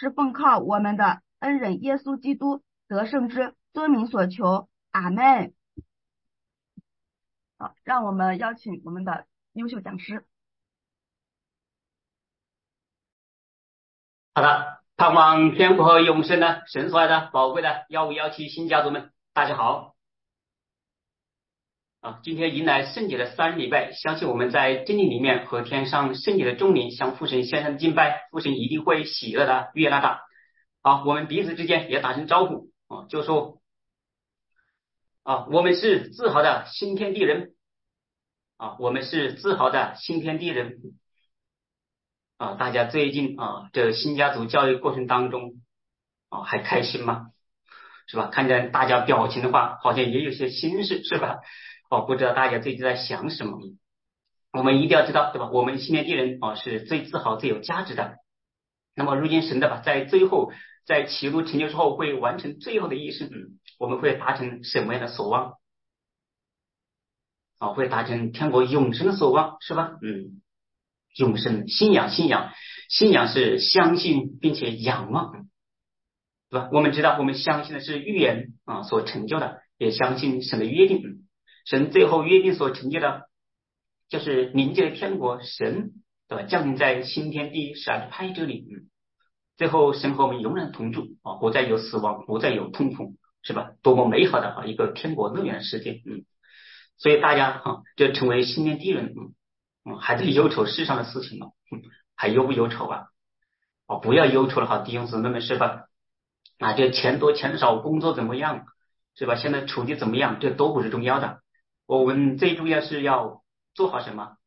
是奉靠我们的恩人耶稣基督得胜之尊名所求，阿们。好，让我们邀请我们的优秀讲师。 好的，盼望天父和永生的神所爱的宝贵的1517新家族们，大家好。今天迎来圣洁的3日礼拜，相信我们在真理里面和天上圣洁的众灵向父神献上敬拜，父神一定会喜乐的悦纳的。好，我们彼此之间也打声招呼就说我们是自豪的新天地人我们是自豪的新天地人大家最近这新家族教育过程当中还开心吗？是吧？看见大家表情的话，好像也有些心事，是吧？不知道大家最近在想什么。我们一定要知道，对吧？我们新天地人是最自豪、最有价值的。那么如今神的在最后，在启路成就之后，会完成最后的一生。我们会达成什么样的所望？会达成天国永生的所望，是吧？永生信仰是相信并且仰望，对吧？我们知道，我们相信的是预言所成就的，也相信神的约定。神最后约定所成就的，就是临界的天国，神对吧？降临在新天地12派这里。最后神和我们永远同住不再有死亡，不再有痛苦，是吧？多么美好的一个天国乐园的世界。所以大家就成为新天地人还在忧愁世上的事情吗？还忧不忧愁啊？不要忧愁了弟兄姊妹们，是吧？这钱多钱少，工作怎么样，是吧？现在处境怎么样，这都不是重要的。我们最重要是要做好什么？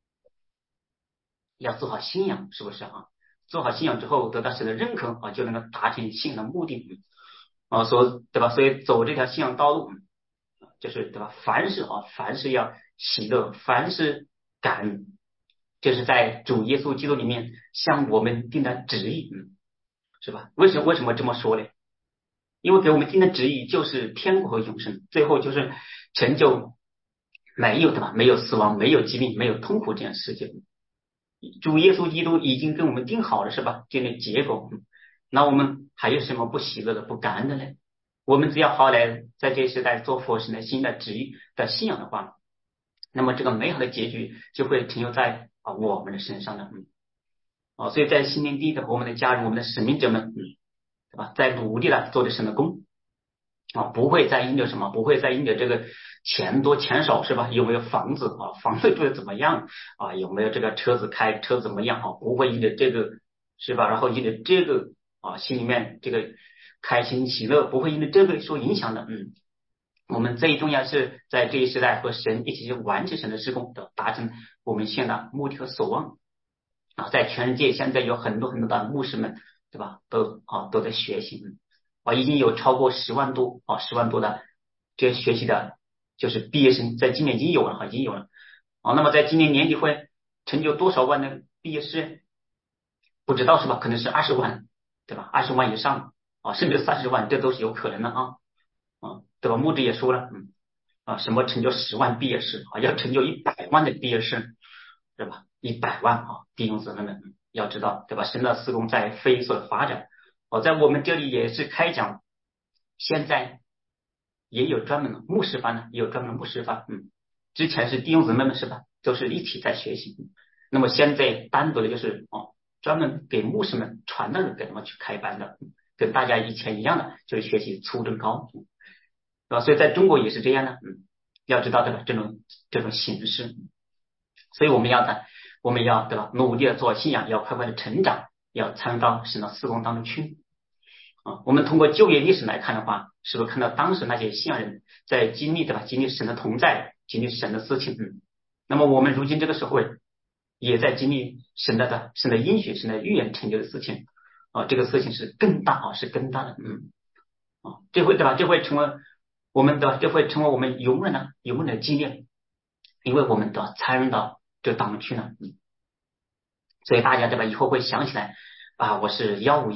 要做好信仰，是不是做好信仰之后，得到神的认可就能够达成信仰的目的对吧？所以走这条信仰道路，就是对吧？凡事要喜乐，凡事感恩，就是在主耶稣基督里面向我们定的旨意，是吧？为什么这么说呢？因为给我们定的旨意就是天国和永生，最后就是成就没有的吧？没有死亡，没有疾病，没有痛苦这样世界。主耶稣基督已经跟我们定好了，是吧？这个结果，那我们还有什么不喜乐的、不感恩的呢？我们只要好来在这时代做佛神的新的旨意的信仰的话，那么这个美好的结局就会停留在我们的身上的。所以在新天地的我们的家人、我们的使命者们，对吧？在努力的做着神的工不会再因着什么，不会再因着这个钱多钱少，是吧？有没有房子房子住的怎么样有没有这个车子开，车怎么样不会因着这个，是吧？然后因着这个心里面这个开心喜乐，不会因着这个受影响的。我们最重要是在这一时代和神一起去完成神的事工，达成我们现在目的和所望在全世界现在有很多的牧师们，对吧？都在学习已经有超过10万多10万多的这些学习的，就是毕业生，在今年已经有了那么在今年年底会成就多少万的毕业生？不知道是吧？可能是20万，对吧？20万以上甚至30万，这都是有可能的对吧？牧者也说了什么成就10万毕业生要成就100万的毕业生，对吧？100万弟兄姊妹们要知道，对吧？神的事工在飞速的发展在我们这里也是开讲，现在也有专门的牧师班也有专门的牧师班之前是弟兄姊妹们是吧？都是一起在学习那么现在单独的就是专门给牧师们传道人给他们去开班的跟大家以前一样的，就是学习初中高对吧？所以在中国也是这样的要知道对吧？这种形式，所以我们要对吧？努力的做信仰，要快快的成长，要参与到神的事工当中去我们通过旧约历史来看的话，是不是看到当时那些信仰人在经历对吧？经历神的同在，经历神的事情那么我们如今这个社会也在经历神的应许、神的预言成就的事情这个事情是更大是更大的这会对吧？这会成为我们的，这会成为我们永远的纪念，因为我们的参与到这当中去了所以大家对吧？以后会想起来我是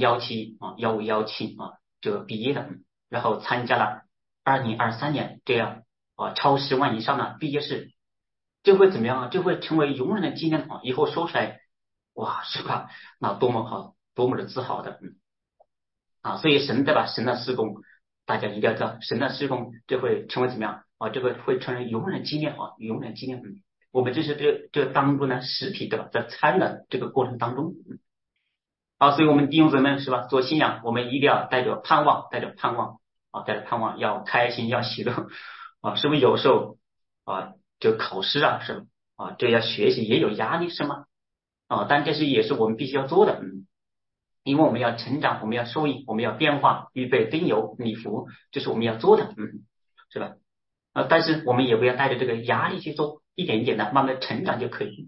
1517这个毕业的然后参加了2023年这样超10万以上的毕业式，这会怎么样这会成为永远的纪念以后说出来哇，是吧？那多么好，多么的自豪的所以神对吧？神的施工，大家一定要知道，神的施工这会成为怎么样这个会成为永远纪念永远纪念。我们这是这当中的实体对吧？在参的这个过程当中。所以我们弟兄姊妹是吧？做信仰，我们一定要带着盼望，带着盼望带着盼望，要开心，要喜乐是不是有时候就考试是吧？这要学习也有压力是吗？但这是也是我们必须要做的。因为我们要成长，我们要受益，我们要变化，预备灯油礼服，这是我们要做的，是吧？但是我们也不要带着这个压力去做，一点一点的慢慢成长就可以。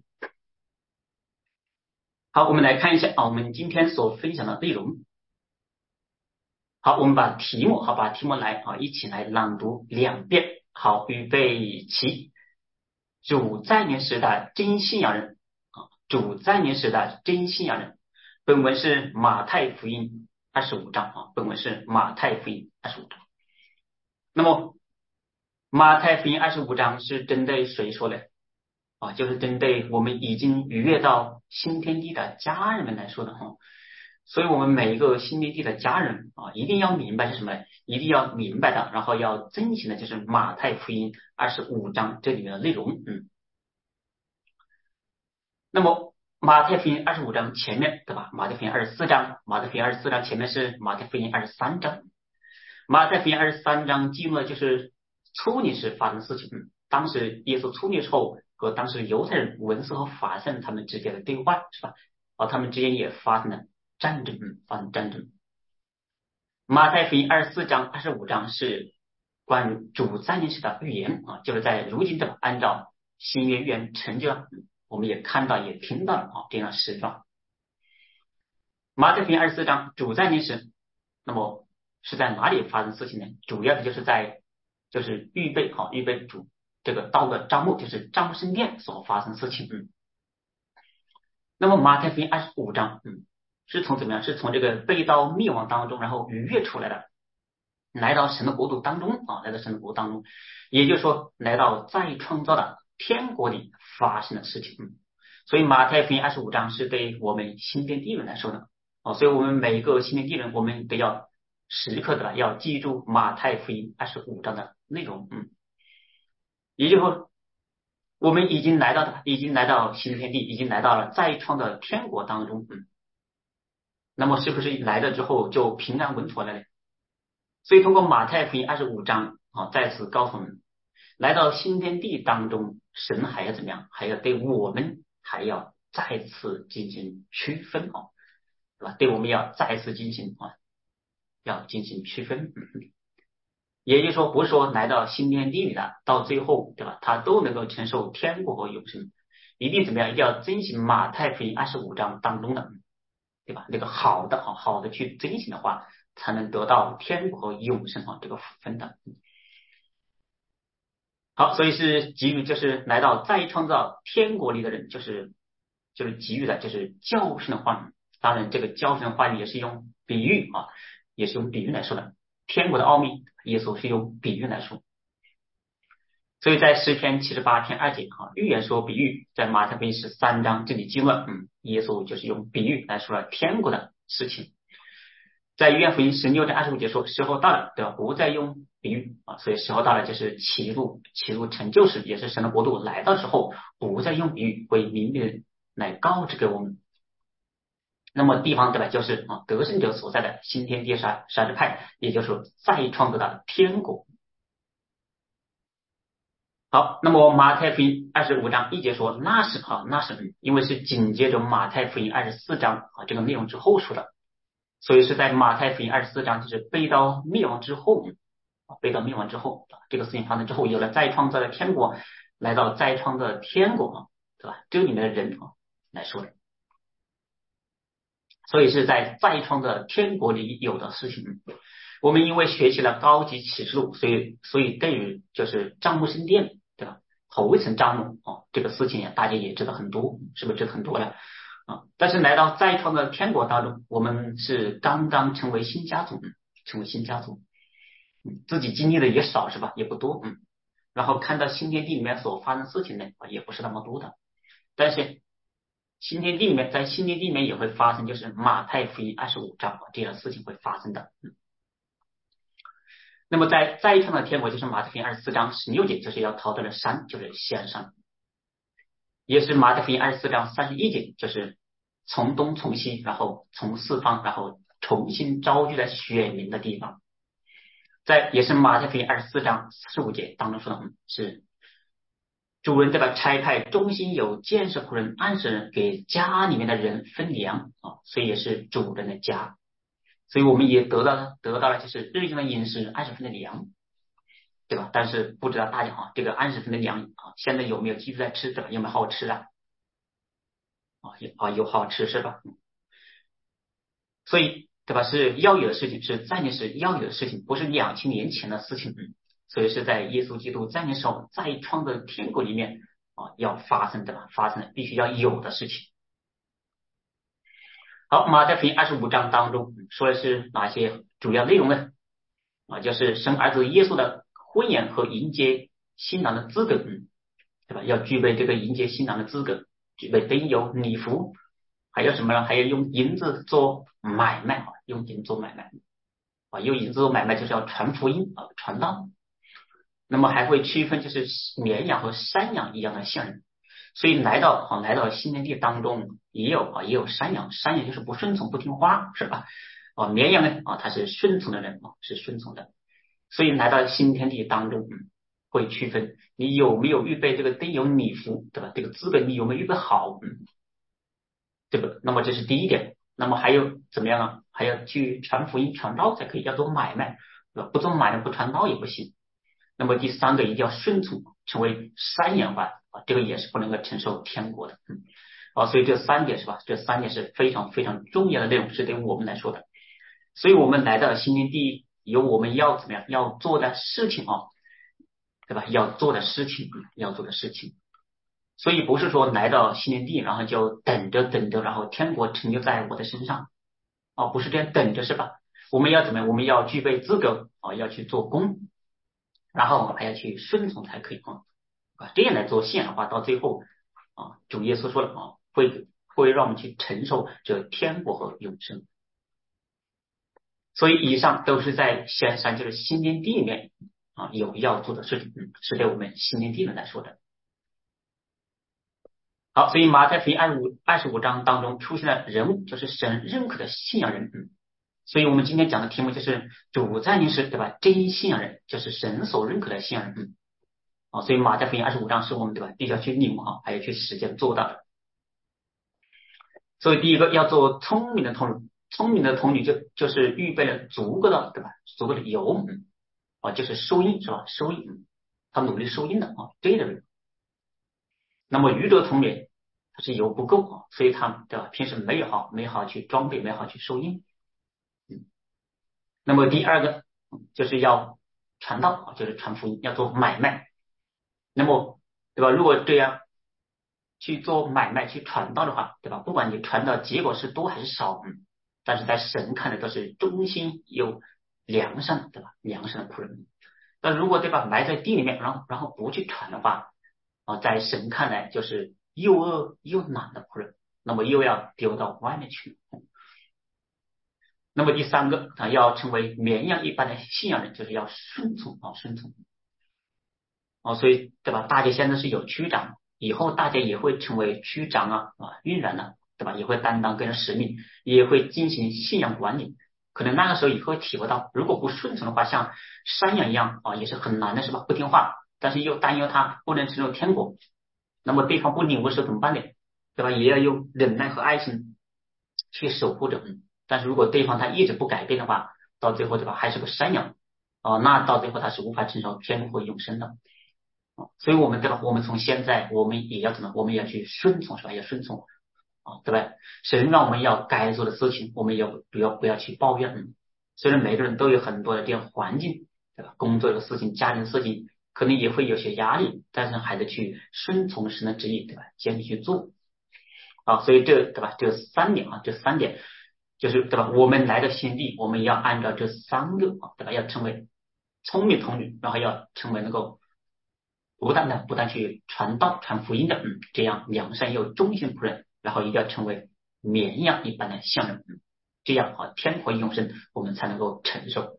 好，我们来看一下我们今天所分享的内容。好，我们把题目来一起来朗读2遍。好，预备起。主再临时的真信仰人主再临时的真信仰人。本文是马太福音25章本文是马太福音25章。那么马太福音25章是针对谁说的就是针对我们已经逾越到新天地的家人们来说的所以我们每一个新天地的家人一定要明白是什么？一定要明白的，然后要遵循的就是马太福音25章这里面的内容。那么马太福音25章前面对吧？马太福音24章，马太福音24章前面是马太福音23章。马太福音23章记录的就是初历时发生的事情。当时耶稣初历时候和当时犹太人文士和法利赛人他们之间的对话是吧？他们之间也发生了战争。马太福音24章25章是关于主再临时的预言就是在如今的按照新约预言成就了。我们也看到也听到了这样的事状。马太福音24章主再临时，那么是在哪里发生事情呢？主要的就是预备主这个道的帐幕，就是帐幕圣殿所发生的事情。那么马太福音25章是从怎么样？是从这个被盗灭亡当中然后逾越出来的，来到神的国度当中来到神的国度当中，也就是说来到再创造的天国里发生的事情。所以马太福音25章是对我们新天地人来说的所以我们每一个新天地人，我们都要时刻的要记住马太福音25章的内容。也就是说我们已经来到新天地，已经来到了再创的天国当中。那么是不是来了之后就平安稳妥了呢？所以通过马太福音25章再次告诉我们，来到新天地当中，神还要怎么样？还要对我们还要再次进行区分对吧？对我们要再次进行要进行区分。也就是说，不是说来到新天地里的，到最后对吧？他都能够承受天国和永生，一定怎么样？一定要遵循马太福音25章当中的，对吧？那个好的去遵循的话，才能得到天国和永生这个福分的。好，所以是给予就是来到再创造天国里的人，就是给予的就是教训的话语。当然，这个教训的话语也是用比喻也是用比喻来说的。天国的奥秘，耶稣是用比喻来说。所以在诗篇78篇2节预言说比喻，在马太福音13章这里记录了耶稣就是用比喻来说了天国的事情。在约翰福音16章25节说，时候到了，对吧？不再用比喻所以时候到了就是启路成就时，也是神的国度来到时候，不再用比喻，会明明来告知给我们。那么地方对吧？就是得胜者所在的新天地杀之派，也就是再创造的天国。好，那么马太福音25章1节说，那是因为是紧接着马太福音24章这个内容之后说的。所以是在马太福音24章，就是被盗灭亡之后这个事情发生之后，有了再创造的天国，来到再创造的天国对吧？这里面的人来说的。所以是在再创造的天国里有的事情。我们因为学习了高级启示录，所以对于就是帐幕圣殿对吧？头一层帐幕这个事情大家也知道很多，是不是知道很多呀？但是来到再创的天国当中，我们是刚刚成为新家族，自己经历的也少是吧？也不多然后看到新天地里面所发生的事情呢也不是那么多的。但是新天地里面，在新天地里面也会发生，就是马太福音25章这样的事情会发生的。那么在再一趟的天国，就是马太福音24章16节，就是要逃到了山，就是西安山。也是马太福音24章31节，就是从东从西，然后从四方，然后重新召集在选民的地方。也是马太福音24章45节当中说的是主人差派忠心有见识仆人安使人给家里面的人分粮啊，所以也是主人的家。所以我们也得到了就是日用的饮食20分的粮，对吧？但是不知道大家这个20分的粮啊，现在有没有继续在吃，对吧？有没有好好吃啊？有好好吃是吧？所以对吧？是要有的事情，是在那时要有的事情，不是2000年前的事情。所以是在耶稣基督在那时候再创的天国里面要发生的，发生的必须要有的事情。好，马太福音25章当中说的是哪些主要内容呢？就是生儿子耶稣的婚宴和迎接新郎的资格，对吧？要具备这个迎接新郎的资格，具备得有礼服，还有什么呢？还要用银子做买卖用银做买卖用银子做买卖就是要传福音传道。那么还会区分就是绵羊和山羊一样的象人，所以来到新天地当中也有山羊，山羊就是不顺从不听话是吧？绵羊呢它是顺从的人是顺从的，所以来到新天地当中会区分你有没有预备这个得有礼服，对吧？这个资本你有没有预备好，对吧？那么这是第一点。那么还有怎么样啊？还要去传福音传道才可以，要做买卖，对吧？不做买卖不传道也不行。那么第三个一定要顺从，成为山羊吧这个也是不能够承受天国的。所以这三点是吧？这三点是非常非常重要的内容，是对我们来说的。所以我们来到新天地，有我们要怎么样要做的事情对吧？要做的事情。所以不是说来到新天地，然后就等着，然后天国成就在我的身上不是这样等着是吧？我们要怎么样？我们要具备资格要去做工。然后我们还要去顺从才可以这样来做信仰的话，到最后主耶稣说了会让我们去承受这天国和永生。所以以上都是在西安山就是新天地里面有要做的事情，是对我们新天地人来说的。好，所以马太福音25章当中出现了人物，就是神认可的信仰人。所以我们今天讲的题目就是主在临时，对吧？真信仰人就是神所认可的信仰人。所以马太福音25章是我们对吧必须要去领悟还要去实践做到的。所以第一个要做聪明的童女，聪明的童女就是预备了足够的对吧？足够的油就是收音是吧？收音，他努力收音的这个人。那么愚拙童女他是油不够所以他对吧？平时没有好去装备，没好去收音。那么第二个就是要传道就是传福音，要做买卖。那么对吧？如果这样去做买卖去传道的话，对吧？不管你传道结果是多还是少，但是在神看的都是忠心有良善，对吧？良善的仆人。那如果对吧埋在地里面，然后不去传的话在神看来就是又饿又懒的仆人，那么又要丢到外面去。那么第三个要成为绵羊一般的信仰人，就是要顺从顺从所以对吧？大家现在是有区长，以后大家也会成为区长运然对吧？也会担当个人使命，也会进行信仰管理。可能那个时候也会体会到，如果不顺从的话，像山羊一样也是很难的，是吧？不听话，但是又担忧他不能承受天国，那么对方不领悟的时候怎么办呢？对吧？也要用忍耐和爱心去守护着。但是如果对方他一直不改变的话，到最后对吧，还是个山羊那到最后他是无法承受天国永生的。所以我们对吧？我们从现在我们也要怎么？我们也要去顺从是吧？要顺从对吧？神让我们要该做的事情，我们也不要去抱怨。虽然每个人都有很多的这样环境，对吧？工作的事情、家庭的事情，可能也会有些压力，但是还得去顺从神的旨意，对吧？坚持去做所以对吧？这三点就是对吧？我们来到新地，我们要按照这三个对吧？要成为聪明童女，然后要成为能够不但去传道传福音的这样良善又忠心仆人， 然后一定要成为绵羊一般的像人，这样天国永生我们才能够承受。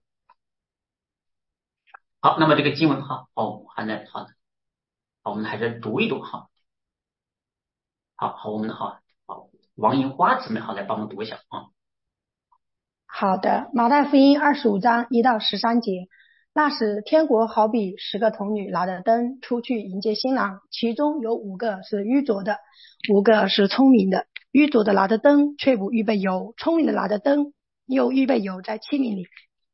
好，那么这个经文还能好的，我们还是读一读我们王银花姊妹来帮忙读一下啊。 好的，马太福音25章1到13节。那时天国好比10个童女拿着灯出去迎接新郎，其中有5个是愚拙的，5个是聪明的。愚拙的拿着灯却不预备油，聪明的拿着灯又预备油在器皿里。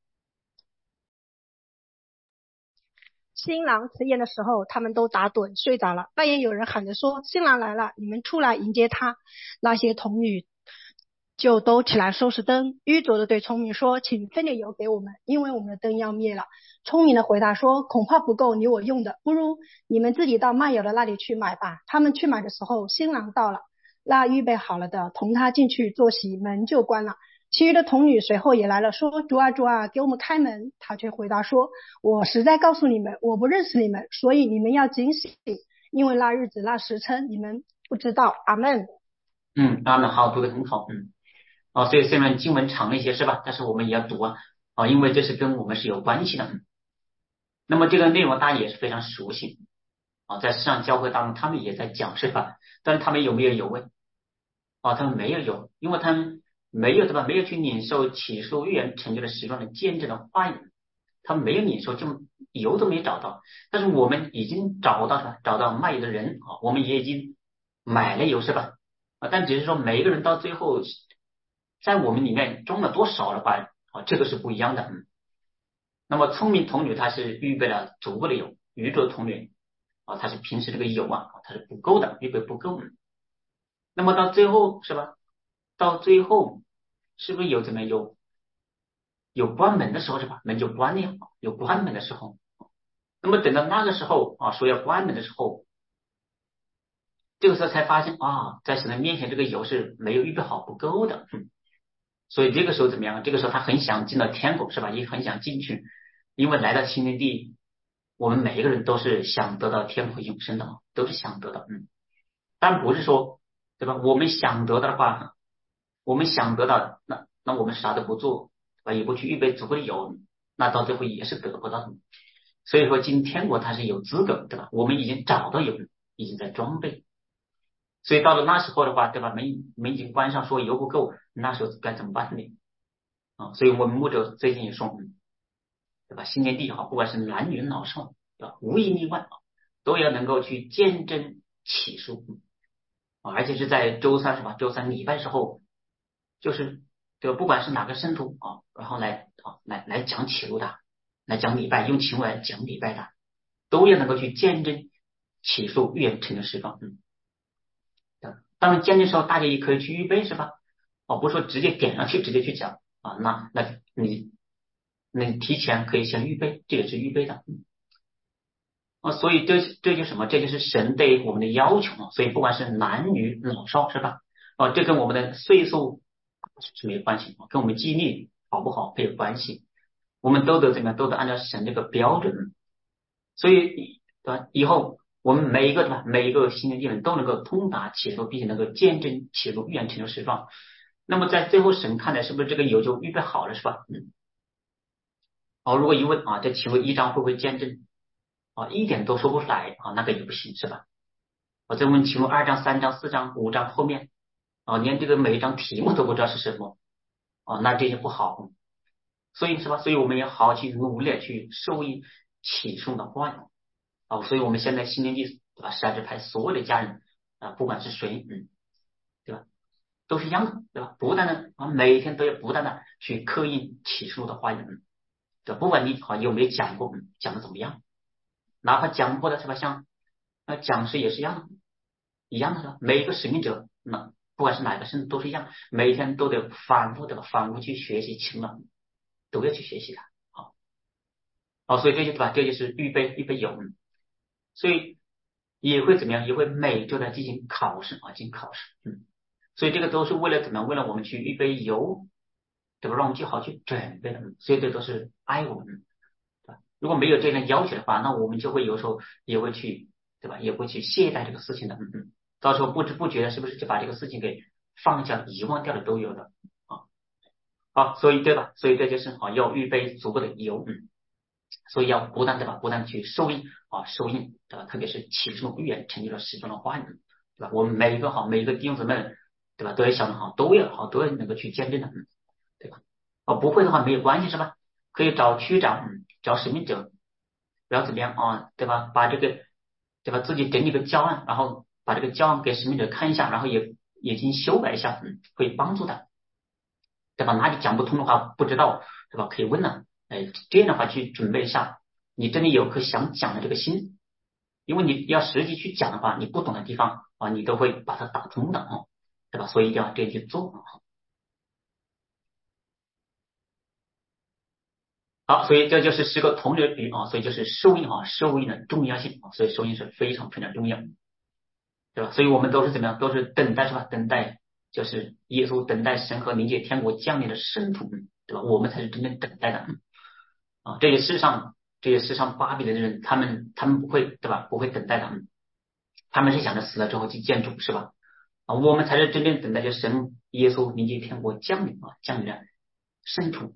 新郎辞言的时候，他们都打盹睡着了。半夜有人喊着说：新郎来了，你们出来迎接他。那些童女就都起来收拾灯。愚拙的对聪明说：请分点油给我们，因为我们的灯要灭了。聪明的回答说：恐怕不够你我用的，不如你们自己到卖油的那里去买吧。他们去买的时候，新郎到了，那预备好了的同他进去坐席，门就关了。其余的童女随后也来了，说：主啊主啊，给我们开门。他却回答说：我实在告诉你们，我不认识你们，所以你们要警醒，因为那日子那时辰你们不知道。阿们。 阿们，好，读得很好。所以虽然经文长了一些是吧，但是我们也要读因为这是跟我们是有关系的。那么这个内容大家也是非常熟悉在世上教会当中他们也在讲是吧，但是他们有没有油味他们没有油，因为他们没有没有去领受启示录预言成就的时装的见证的话语，他们没有领受，就油都没找到。但是我们已经找到卖油的人我们也已经买了油是吧但只是说每一个人到最后在我们里面装了多少的话这个是不一样的。那么聪明童女她是预备了足够的油，愚拙的童女她是平时这个油她是不够的，预备不够。那么到最后是吧，到最后是不是有怎么有关门的时候是吧，门就关了有关门的时候。那么等到那个时候说要关门的时候，这个时候才发现在神的面前这个油是没有预备好，不够的。所以这个时候怎么样？这个时候他很想进到天国是吧，也很想进去，因为来到新天地，我们每一个人都是想得到天国永生的都是想得到但不是说对吧，我们想得到的话，我们想得到那我们啥都不做也不去预备足够的油，那到最后也是得不到的。所以说进天国他是有资格对吧，我们已经找到油，已经在装备。所以到了那时候的话对吧，门已经关上，说油不够，那时候该怎么办呢所以我们牧者最近也说对吧，新天地不管是男女老少对吧，无一例外都要能够去见证启示而且是在周三是吧，周三礼拜的时候，就是对吧，不管是哪个圣徒然后来讲启示的，来讲礼拜，用启示来讲礼拜的，都要能够去见证启示预言成就释放。当然见证的时候大家也可以去预备是吧不是说直接点上去直接去讲那你提前可以先预备，这也是预备的所以这就是什么？这就是神对我们的要求所以不管是男女老少是吧这跟我们的岁数是没有关系跟我们记忆力好不好没有关系，我们都得怎么样，都得按照神这个标准。所以对吧，以后我们每一个对吧，每一个新的地人都能够通达启示录，并且能够见证启示录预言成就释放。那么在最后神看来是不是这个油就预备好了是吧如果一问这启示录1章会不会见证一点都说不出来那个也不行是吧再问启示录2章3章4章5章后面连这个每一章题目都不知道是什么那这些不好。所以是吧，所以我们也好好去努力去受益启示录的话语所以我们现在新天地对吧，12支派所有的家人不管是谁对吧，都是一样的对吧，不断的每一天都要不断的去刻印启示录的话语对吧，不管你有没有讲过讲的怎么样，哪怕讲过的是吧，像讲师也是一样的是吧，每一个使命者不管是哪个圣都是一样，每一天都得反复对吧，反复去学习启示录都要去学习它所以这就对吧，这就是预备有所以也会怎么样，也会每周的进行考试进行考试所以这个都是为了怎么样，为了我们去预备油对吧，让我们去好去准备的所以这都是爱我们对吧，如果没有这样要求的话，那我们就会有时候也会去对吧，也会去懈怠这个事情的到时候不知不觉的，是不是就把这个事情给放下、遗忘掉了都有的啊。好，所以对吧？所以这就是要预备足够的油，所以要不断对吧？不断去受益受益对吧？特别是启示录预言成就了始终的话语，对吧？我们每一个弟兄姊妹对吧？都要想的都要能够去见证的，对吧？不会的话没有关系是吧？可以找区长，找使命者，不要怎么样对吧？把这个对吧？自己整理个教案，然后把这个教案给使命者看一下，然后也进行修改一下，会帮助的，对吧？哪里讲不通的话不知道对吧？可以问了，这样的话去准备一下，你真的有颗想讲的这个心，因为你要实际去讲的话，你不懂的地方你都会把它打通的对吧？所以一定要这样去做好，所以这就是10个同类比喻所以就是受益受益的重要性所以受益是非常非常重要，对吧？所以我们都是怎么样？都是等待是吧？等待就是耶稣，等待神和灵界天国降临的圣徒，对吧？我们才是真正等待的这些世上巴比伦的人，他们不会对吧？不会等待的，他们是想着死了之后去见主是吧？我们才是真正等待着神耶稣灵界天国降临降临的圣徒。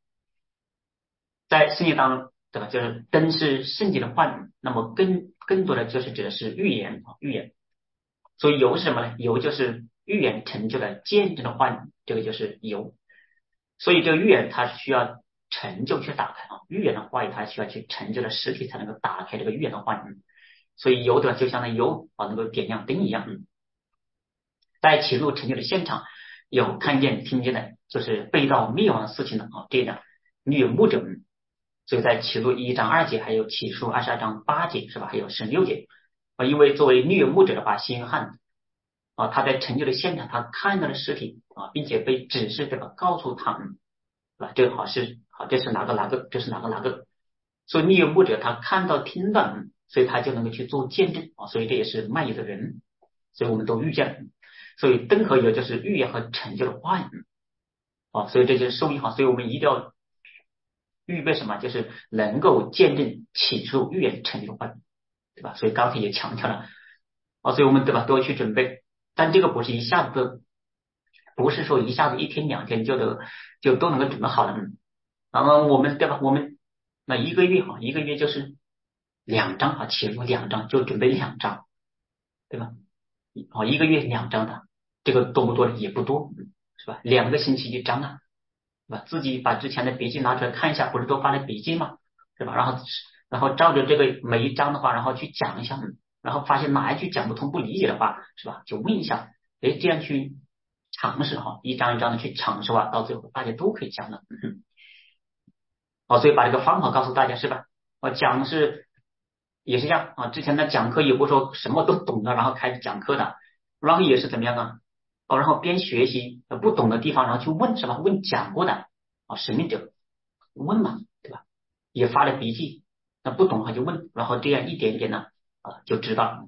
在圣经当中，对吧？就是灯是圣经的话语，那么更多的就是指的是预言预言。所以油是什么呢？油就是预言成就了见证的话语，这个就是油。所以这个预言它需要成就去打开预言的话语它需要去成就的实体才能够打开这个预言的话语。所以油的就相当于油能够点亮灯一样。在启示录成就的现场，有看见听见的，就是被盗灭亡的事情的这样虐牧者。所以在启示录1章2节，还有启示录22章8节是吧？还有16节因为作为虐牧者的话，西约翰他在成就的现场，他看到了尸体并且被指示对吧？告诉他们这个这是哪个，这是哪个。所以虐牧者他看到听到所以他就能够去做见证所以这也是卖油的人，所以我们都遇见了。所以灯和油就是预言和成就的话语所以这就是受益所以我们一定要预备什么？就是能够见证启示录预言成就的话语，对吧？所以刚才也强调了所以我们对吧都要去准备，但这个不是一下子的，不是说一下子1天2天就都能够准备好了那么我们对吧？我们那一个月就是2章启示录2章就准备2章，对吧？一个月2章的，这个多不多呢？也不多，是吧？2个星期1章是吧？自己把之前的笔记拿出来看一下，不是都发了笔记吗？是吧？然后照着这个每一章的话，然后去讲一下，然后发现哪一句讲不通、不理解的话，是吧？就问一下，这样去尝试一章一章的去尝试到最后大家都可以讲的。所以把这个方法告诉大家是吧？讲是也是这样之前的讲课也不说什么都懂了，然后开始讲课的，然后也是怎么样然后边学习不懂的地方，然后去问是吧？问讲过的使命者问嘛，对吧？也发了笔记，那不懂的话就问，然后这样一点一点的就知道。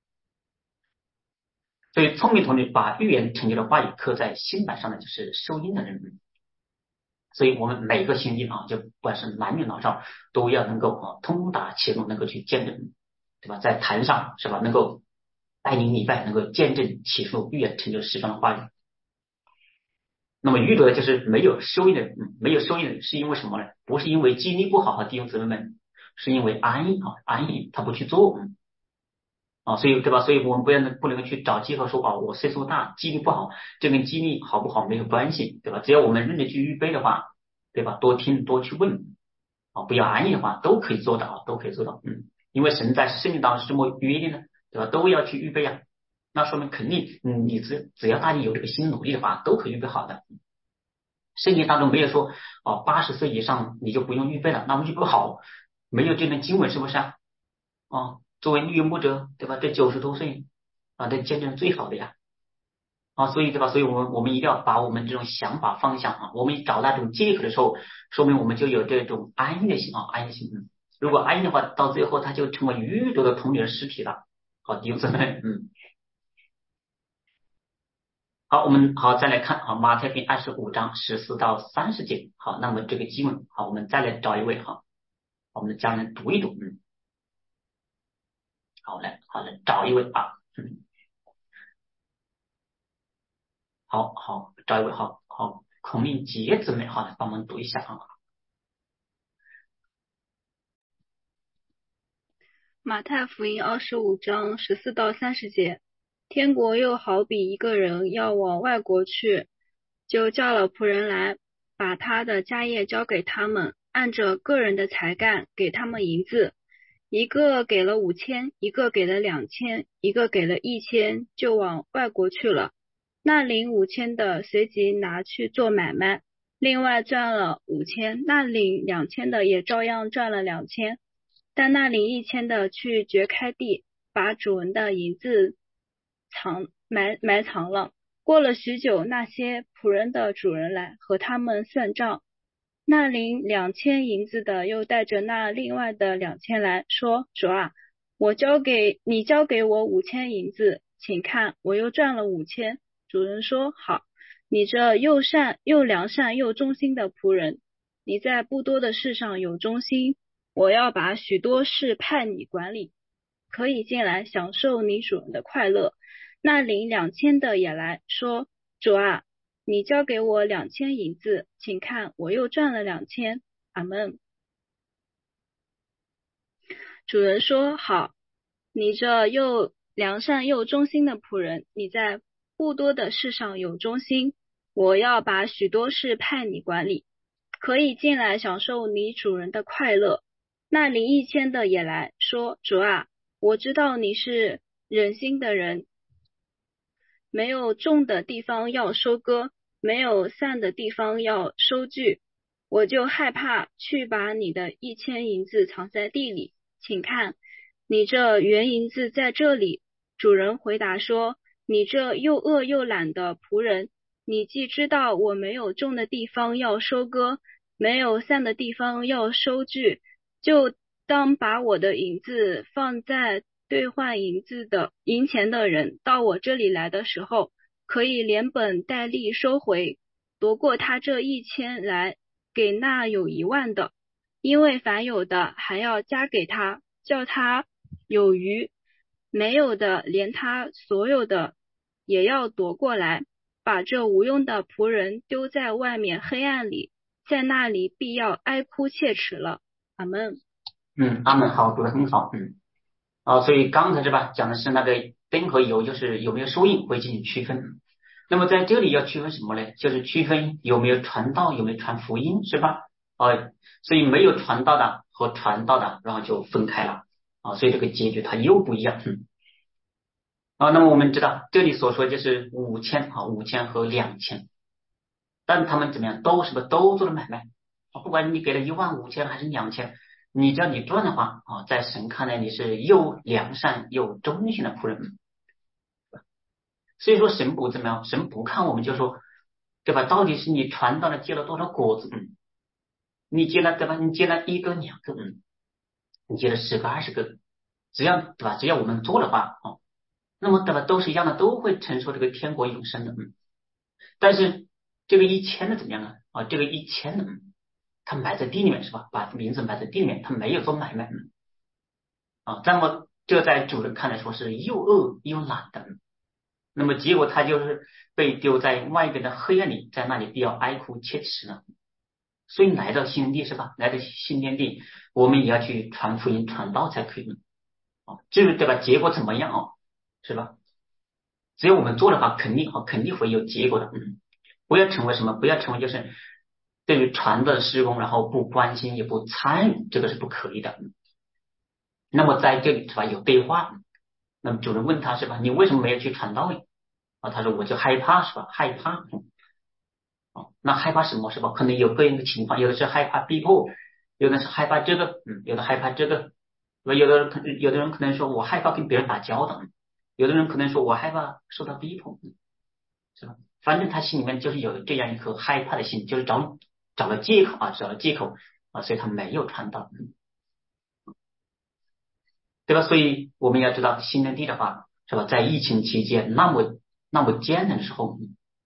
所以聪明同学把预言成就的话语刻在心板上的就是受益的人。所以我们每个星期就不管是男女老少都要能够通达启示录，能够去见证，对吧？在坛上是吧？能够带领礼拜，能够见证启示录预言成就始终的话语。那么遇到的就是没有收益的人，没有收益的人是因为什么呢？不是因为精力不好弟兄姊妹们，是因为安逸安逸他不去做所以对吧？所以我们不能够去找借口说我岁数大，记忆力不好，这跟记忆力好不好没有关系，对吧？只要我们认真去预备的话，对吧？多听多去问不要安逸的话，都可以做到都可以做到。因为神在圣经当中是这么约定的，对吧？都要去预备那说明肯定你只要大家有这个心努力的话，都可以预备好的。圣经当中没有说80岁以上你就不用预备了，那我们预备好，没有这段经文是不是作为绿牧者对吧？这90多岁这见证最好的呀所以对吧？所以我们一定要把我们这种想法方向我们找到这种借口的时候，说明我们就有这种安逸的心安逸心如果安逸的话，到最后他就成为宇宙的童女的尸体了。弟兄姊妹好，我们再来看马太福音25章14到30节。那么这个经文我们再来找一位我们的家人读一读好来找一位好，找一位好孔令杰姊妹来帮忙读一下啊。 马太福音25章14到30节，天国又好比一个人要往外国去，就叫了仆人来，把他的家业交给他们，按着个人的才干给他们银子，一个给了5000，一个给了2000，一个给了1000，就往外国去了。那领5000的随即拿去做买卖，另外赚了5000，那领2000的也照样赚了2000。但那领1000的去掘开地，把主人的银子埋藏了。过了许久，那些仆人的主人来和他们算账。那领2000银子的又带着那另外的2000来说，主啊，你交给我5000银子，请看我又赚了5000。主人说，好，你这又良善又忠心的仆人，你在不多的事上有忠心，我要把许多事派你管理，可以进来享受你主人的快乐。那领2000的也来说，主啊，你交给我2000银子，请看我又赚了2000。阿们。主人说，好，你这又良善又忠心的仆人，你在不多的事上有忠心，我要把许多事派你管理，可以进来享受你主人的快乐。那领1000的也来说，主啊，我知道你是忍心的人，没有种的地方要收割，没有散的地方要收据，我就害怕去把你的1000银子藏在地里，请看，你这原银子在这里。主人回答说，你这又饿又懒的仆人，你既知道我没有种的地方要收割，没有散的地方要收据，就当把我的银子放在兑换银钱的人到我这里来的时候，可以连本带利收回，夺过他这1000来给那有10000的，因为凡有的还要加给他，叫他有余，没有的连他所有的也要夺过来，把这无用的仆人丢在外面黑暗里，在那里必要哀哭切齿了。阿们。 阿们，好，读得很好。所以刚才是吧，讲的是那个灯和油，就是有没有收益会进行区分。那么在这里要区分什么呢？就是区分有没有传道，有没有传福音，是吧？所以没有传道的和传道的，然后就分开了所以这个结局它又不一样。那么我们知道这里所说就是5000和2000，但他们怎么样都做了买卖不管你给了15000还是2000，你只要你赚的话在神看来你是又良善又忠心的仆人。所以说神不怎么样，神不看我们就说对吧，到底是你传道了结了多少果子你结了对吧，你结了1个2个你结了10个20个，只要对吧，只要我们做的话那么对吧都是一样的，都会承受这个天国永生的但是这个1000的怎么样呢这个1000的他埋在地里面是吧，把名字埋在地里面，他没有做买卖那么这在主人看来说是又饿又懒的那么结果他就是被丢在外边的黑暗里，在那里必要哀哭切齿了。所以来到新地是吧，来到新天地我们也要去传福音传道才可以就是对吧，结果怎么样是吧，只要我们做的话肯定会有结果的不要成为什么，不要成为就是对于传的施工然后不关心也不参与，这个是不可以的那么在这里是吧有对话，那么主人问他是吧，你为什么没有去传道呢他说我就害怕是吧，害怕那害怕什么是吧，可能有各样的情况，有的是害怕逼迫，有的是害怕这个有的害怕这个，有的人可能说我害怕跟别人打交道，有的人可能说我害怕受到逼迫是吧，反正他心里面就是有这样一颗害怕的心，就是找了借口所以他没有传道对吧，所以我们要知道新天地的话是吧，在疫情期间那么艰难的时候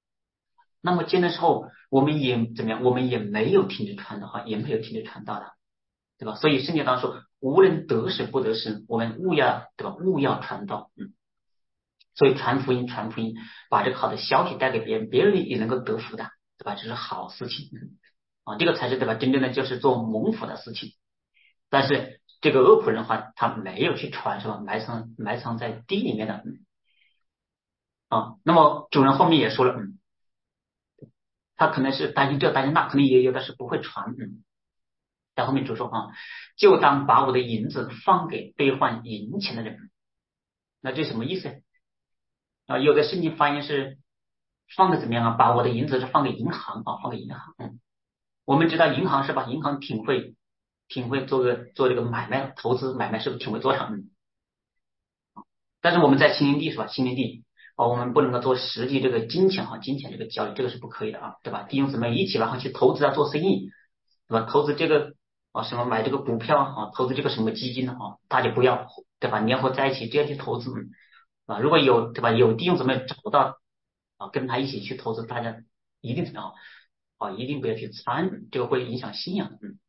我们也怎么样，我们也没有停止传的话，也没有停止传道的对吧，所以圣经当中说无论得时不得时，我们务要对吧，务要传道所以传福音，把这个好的消息带给别人，别人也能够得福的，对吧？这是好事情这个才是对吧？真正的就是做蒙福的事情。但是这个恶仆人的话，他没有去传是吧？埋藏在地里面的那么主人后面也说了他可能是担心这担心那，可能也有的是不会传在后面主说就当把我的银子放给兑换银钱的人。那这什么意思有的圣经翻译是放的怎么样把我的银子是放给银行放给银行我们知道银行是吧？银行挺会做这个买卖投资买卖，是不是挺会做的但是我们在新天地是吧？新天地我们不能够做实际这个金钱这个交易，这个是不可以的对吧？弟兄姊妹一起然后去投资做生意，对吧？投资这个什么买这个股票投资这个什么基金大家不要对吧？联合在一起这样去投资如果有对吧？有弟兄姊妹找到跟他一起去投资，大家一定怎么样一定不要去参与，这个会影响信仰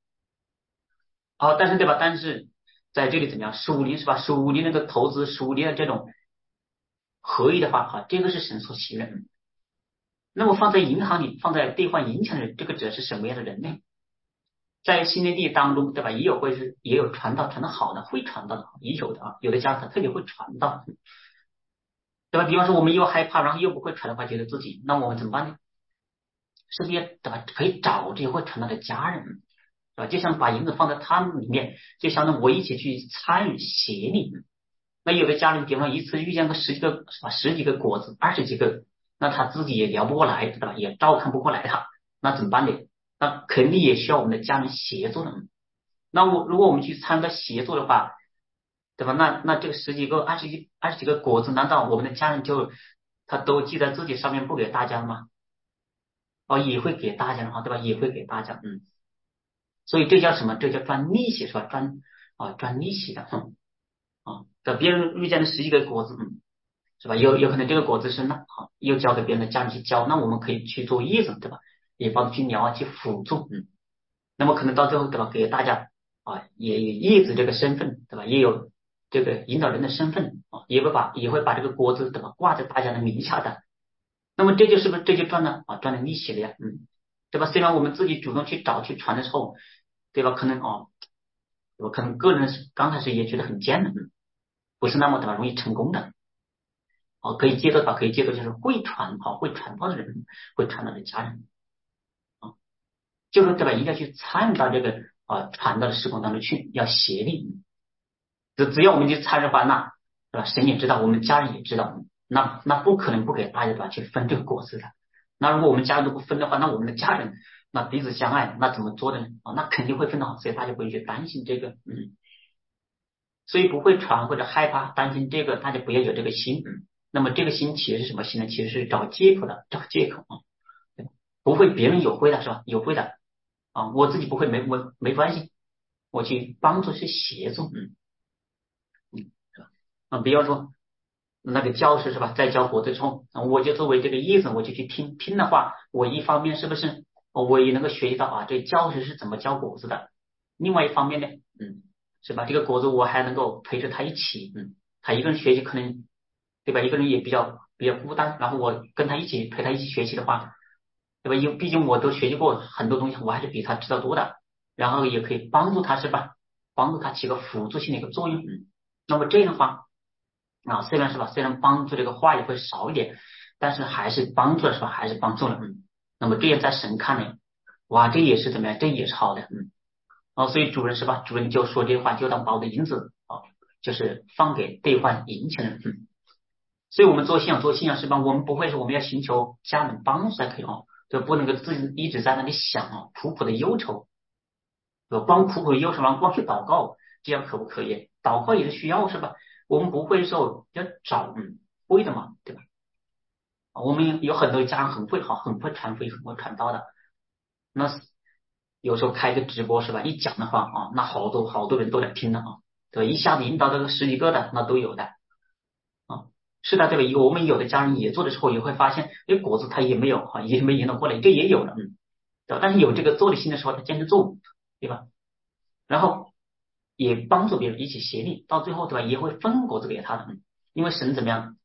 但是对吧？但是在这里怎么样？属灵是吧？属灵那个投资，属灵的这种合一的话这个是神所喜悦那么放在银行里，放在兑换银钱的人，这个指的是什么样的人呢？在新天地当中，对吧？也有传道好的，会传道的，也有的有的家他特别会传道，对吧？比方说我们又害怕，然后又不会传的话，觉得自己，那我们怎么办呢？身边对吧？可以找这些会传道的家人，对吧？就像把银子放在他们里面，就相当于我一起去参与协力。那有的家人，比方说一次遇见个十几个是吧？10几个果子，20几个，那他自己也聊不过来，对吧？也照看不过来他，那怎么办呢？那肯定也需要我们的家人协作的。那如果我们去参加协作的话，对吧？那这个10几个、20几个果子，难道我们的家人他都记在自己上面不给大家了吗？也会给大家的话，对吧？也会给大家所以这叫什么？这叫赚利息是吧？赚利息的在别人遇见的10几个果子是吧？有可能这个果子是又交给别人的家人去交，那我们可以去做叶子对吧？也帮助去聊去辅助那么可能到最后对吧？给大家也有叶子这个身份对吧？也有这个引导人的身份也会把这个果子对吧？挂在大家的名下的。那么这就是不是这就赚了利息了呀对吧？虽然我们自己主动去找去传的时候，对吧？可能我可能个人刚开始也觉得很艰难不是那么的容易成功的可以接受就是会传道的人，会传道的家人就是对吧？一定要去参与到这个传道的事工当中去，要协力只要我们去参与的话，那对吧？神也知道，我们家人也知道，那不可能不给大家对吧？去分这个果子的。那如果我们家人都不分的话，那我们的家人那彼此相爱，那怎么做的呢那肯定会分得好，所以大家不会去担心这个所以不会传或者害怕担心这个，大家不要有这个心那么这个心其实是什么心呢？其实是找借口不会别人有会的是吧？有会的我自己不会没关系，我去帮助去协助比方说那个教师是吧，在教果子之后我就作为这个叶子，我就去听的话，我一方面是不是我也能够学习到这教师是怎么教果子的，另外一方面呢是吧，这个果子我还能够陪着他一起他一个人学习可能对吧，一个人也比较孤单，然后我跟他一起陪他一起学习的话对吧，因为毕竟我都学习过很多东西，我还是比他知道多的，然后也可以帮助他是吧，帮助他起个辅助性的一个作用那么这样的话虽然是吧，虽然帮助这个话也会少一点，但是还是帮助了是吧，还是帮助了那么这样在神看来哇，这也是怎么样，这也是好的所以主人是吧，主人就说这话，就当把我的银子就是放给兑换银钱的所以我们做信仰是吧，我们不会说我们要寻求家人帮助才可以就不能够自己一直在那里想苦苦的忧愁光苦苦的忧愁，然后光去祷告，这样可不可以？祷告也是需要是吧？我们不会的时候要找会的嘛，对吧？我们有很多家人很会传福音，很会传道的，那有时候开个直播是吧？一讲的话那好多人都来听了对吧？一下子引导这个10几个的那都有的是的，对吧？我们有的家人也做的时候，也会发现果子他也没有也没引导过来，这也有的对吧？但是有这个做的心的时候，他坚持做，对吧？然后也帮助别人一起协力，到最后对吧？也会分果子给他的因为神怎么样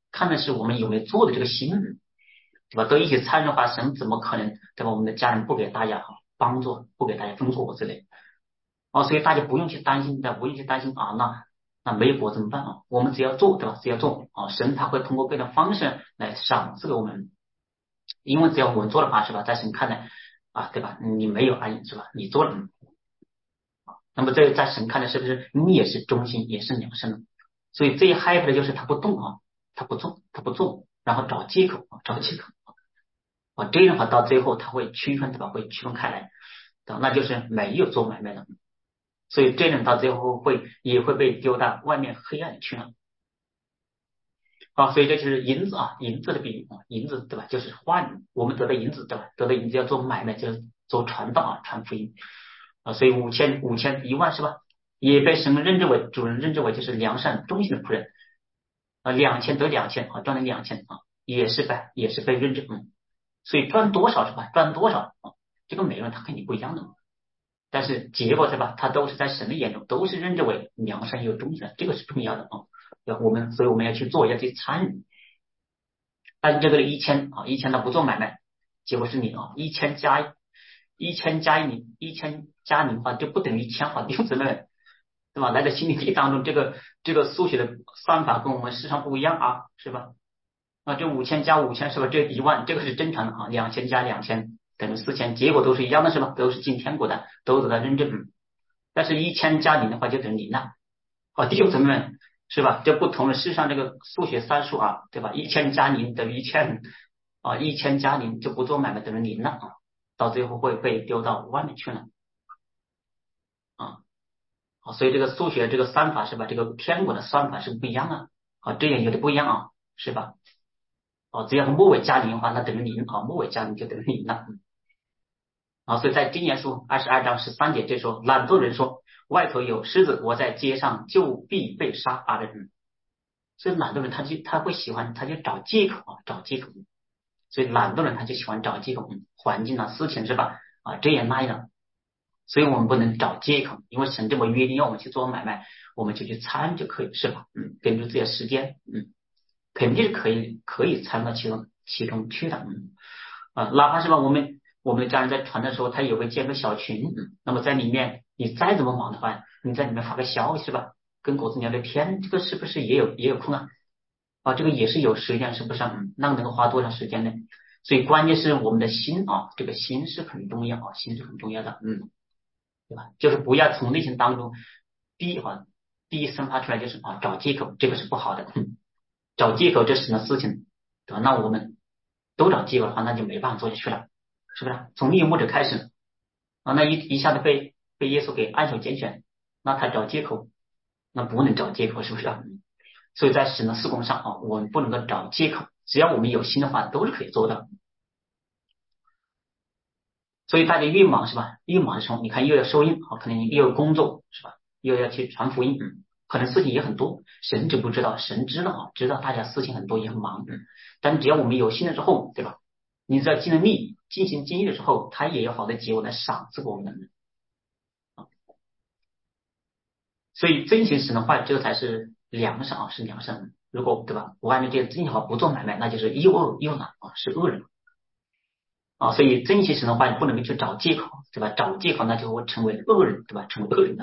看的是我们有没有做的这个心，对吧？都一起参与的话，神怎么可能对吧？我们的家人不给大家帮助，不给大家分果之类所以大家不用去担心的，不用去担心那没有果怎么办我们只要做，对吧？只要做神他会通过各种方式来赏赐给我们，因为只要我们做的话，是吧？在神看来对吧？你没有而已，是吧？你做了那么这在神看来是不是你也是忠心，也是良善的？所以最害怕的就是他不动他不做，然后找借口这样的话到最后他会区分，对吧？会区分开来那就是没有做买卖的，所以这人到最后也会被丢到外面黑暗去了所以这就是银子银子的比喻银子对吧？就是换我们得的银子对吧？得的银子要做买卖，就是做传道传福音所以5000、10000是吧？也被神认知为主人认知为就是良善忠心的仆人2000得2000赚了2000也是被认知所以赚多少是吧？赚多少这个每个人他肯定不一样的但是结果对吧？他都是在神的眼中都是认知为良善又忠心的，这个是重要的所以我们要去做，要去参与。但是这个1000他不做买卖，结果是你1000加1000加0的话就不等于1000弟兄姊妹对吧？来在心理题当中，这个数学的算法跟我们时常不一样是吧？这5000加5000是吧？这10000这个是正常的2000加2000等于4000，结果都是一样的是吧？都是进天国的，都得到认证但是1000加0的话就等于0了弟兄姊妹们是吧？这不同的世上这个数学算术对吧？1000加0等于10001000加0就不做买卖等于0了到最后会被丢到外面去了所以这个数学这个算法是吧？这个天国的算法是不一样这样有的不一样是吧？只要是末尾加0的话，那等于0末尾加0就等于0了所以在箴言书22章13节这说，懒惰人说外头有狮子，我在街上就必被杀的人。所以懒惰人他会喜欢他就找借口所以懒惰人他就喜欢找借口环境事情是吧这样那样所以我们不能找借口，因为神这么约定要我们去做买卖，我们就去参就可以是吧根据自己的时间肯定是可以参到其中去的哪怕是吧我们的家人在传的时候他也会建个小群那么在里面你再怎么忙的话，你在里面发个消息是吧，跟果子聊聊天，这个是不是也有空这个也是有时间是不是那能够花多长时间呢？所以关键是我们的心这个心是很重要心是很重要的对吧？就是不要从内心当中第一生发出来就是找借口，这个是不好的找借口这是什么事情对吧？那我们都找借口的话，那就没办法做下去了，是不是？从利益牧者开始那一下子被耶稣给按手拣选，那他找借口，那不能找借口，是不是所以在神的事工上我们不能够找借口，只要我们有心的话，都是可以做的。所以大家越忙是吧？越忙的时候，你看又要收音可能又有工作是吧？又要去传福音可能事情也很多，神知不知道？神知道知道大家事情很多也很忙但只要我们有心了之后，对吧？你只要尽了力，尽心尽力的时候，他也有好的结果来赏赐我们所以遵行神的话，这个才是良善是良善。如果对吧？不按照这个遵行的话不做买卖，那就是又恶又懒是恶人所以遵行神的话，你不能够去找借口，对吧？找借口那就会成为恶人，对吧？成为恶人的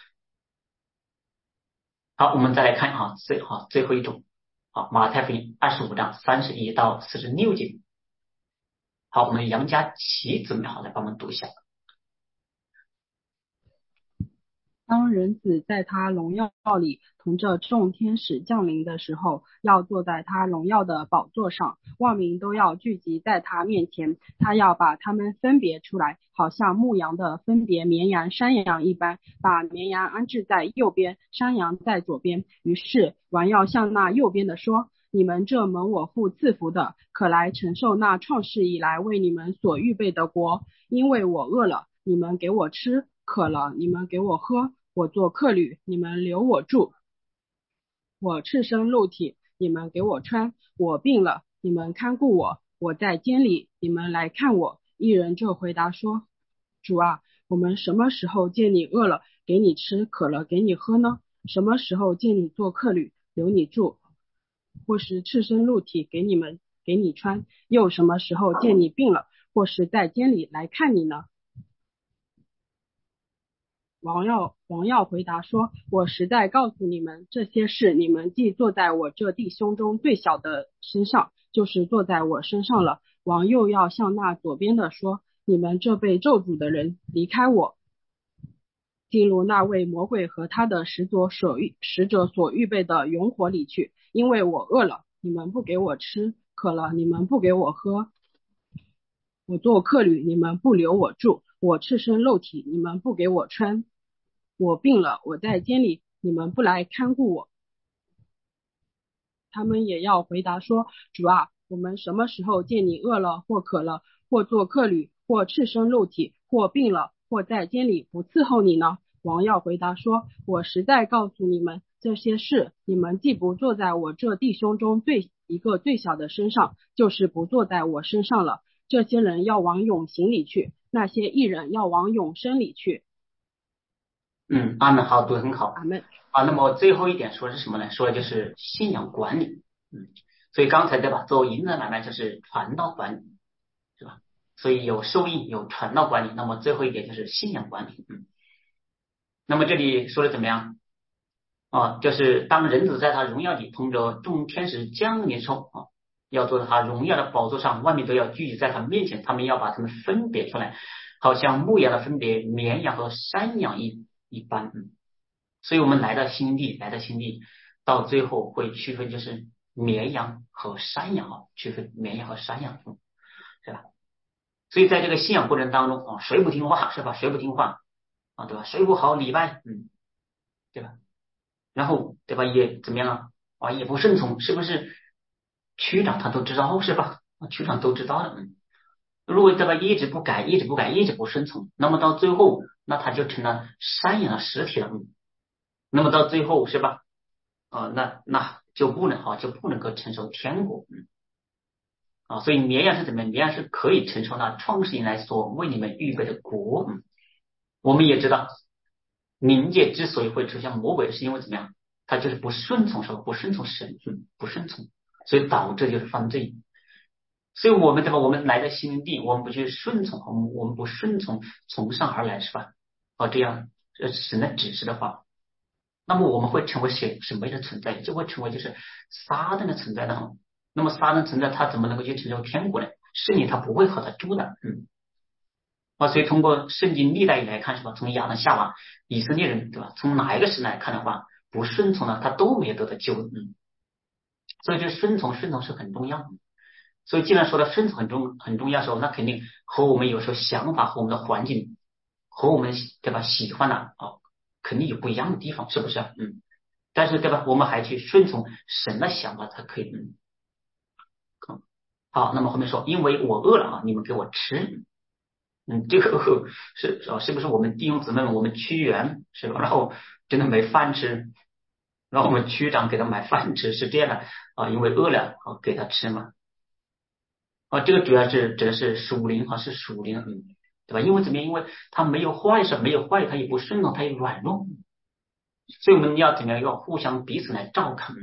好，我们再来看最后一种马太福音25章31到46节。好，我们杨佳琪姊妹来帮忙读一下。 当人子在他荣耀里同着众天使降临的时候，要坐在他荣耀的宝座上，万民都要聚集在他面前，他要把他们分别出来，好像牧羊的分别绵羊山羊一般，把绵羊安置在右边，山羊在左边。于是王要向那右边的说，你们这蒙我父赐福的，可来承受那创世以来为你们所预备的国，因为我饿了，你们给我吃，渴了，你们给我喝，我做客旅，你们留我住，我赤身露体，你们给我穿，我病了，你们看顾我，我在监里，你们来看我。一人就回答说，主啊，我们什么时候见你饿了，给你吃，渴了，给你喝呢？什么时候见你做客旅，留你住？ 或是赤身露体给你穿，又什么时候见你病了，或是在监里来看你呢？王耀回答说，我实在告诉你们，这些事你们既坐在我这弟兄中最小的身上，就是坐在我身上了。王又要向那左边的说，你们这被咒诅的人，离开我，进入那位魔鬼和他的使者所预备的永火里去，因为我饿了，你们不给我吃；渴了，你们不给我喝；我做客旅，你们不留我住；我赤身露体，你们不给我穿；我病了，我在监里，你们不来看顾我。他们也要回答说，主啊，我们什么时候见你饿了，或渴了，或做客旅，或赤身露体，或病了，或在监里不伺候你呢？王要回答说，我实在告诉你们，这些事你们既不坐在我这弟兄中一个最小的身上，就是不坐在我身上了。这些人要往永刑里去，那些义人要往永生里去。 阿门，好，读得很好。 阿门。 那么最后一点说的是什么呢？说的就是信仰管理。所以刚才对吧，做银子买卖就是传道管理，是吧？所以有受益，有传道管理。那么最后一点就是信仰管理。那么这里说的怎么样？就是当人子在他荣耀里同着众天使降临的时候要坐在他荣耀的宝座上，万民都要聚集在他面前，他们要把他们分别出来，好像牧羊的分别绵羊和山羊一般。所以我们来到新地，到最后会区分就是绵羊和山羊区分绵羊和山羊，是吧？所以在这个信仰过程当中谁不听话是吧？谁不听话对吧？谁不好礼拜对吧？然后对吧也怎么样也不顺从，是不是？区长他都知道是吧？区长都知道的。如果对吧一直不改，一直不顺从，那么到最后那他就成了山羊的实体了。那么到最后是吧那就不能够承受天国。所以绵羊是怎么样？绵羊是可以承受那创世以来所为你们预备的国。我们也知道冥界之所以会出现魔鬼，是因为怎么样？他就是不顺从神，不顺从神，不顺从，所以导致就是犯罪。所以我们对吧？我们来到新地，我们不去顺从，我们不顺从从上而来是吧？这样神的指示的话，那么我们会成为什么样的存在？就会成为就是撒旦的存在的。那么撒旦存在，他怎么能够去承受天国呢？圣灵他不会和他住的。所以通过圣经历代以来看是吧？从亚当夏娃以色列人对吧？从哪一个时代看的话，不顺从呢，他都没有得到救。所以这顺从是很重要的。所以既然说到顺从很重要的时候，那肯定和我们有时候想法和我们的环境和我们对吧喜欢的肯定有不一样的地方，是不是？但是对吧，我们还去顺从神的想法才可以。好，那么后面说，因为我饿了你们给我吃。这个是不是我们弟兄姊妹们，我们区员是吧？然后真的没饭吃，然后我们区长给他买饭吃，是这样的因为饿了给他吃嘛。这个主要是指的是属灵是属灵对吧？因为怎么样？因为他没有坏事，他也不顺从，他也软弱，所以我们要怎么样？要互相彼此来照看。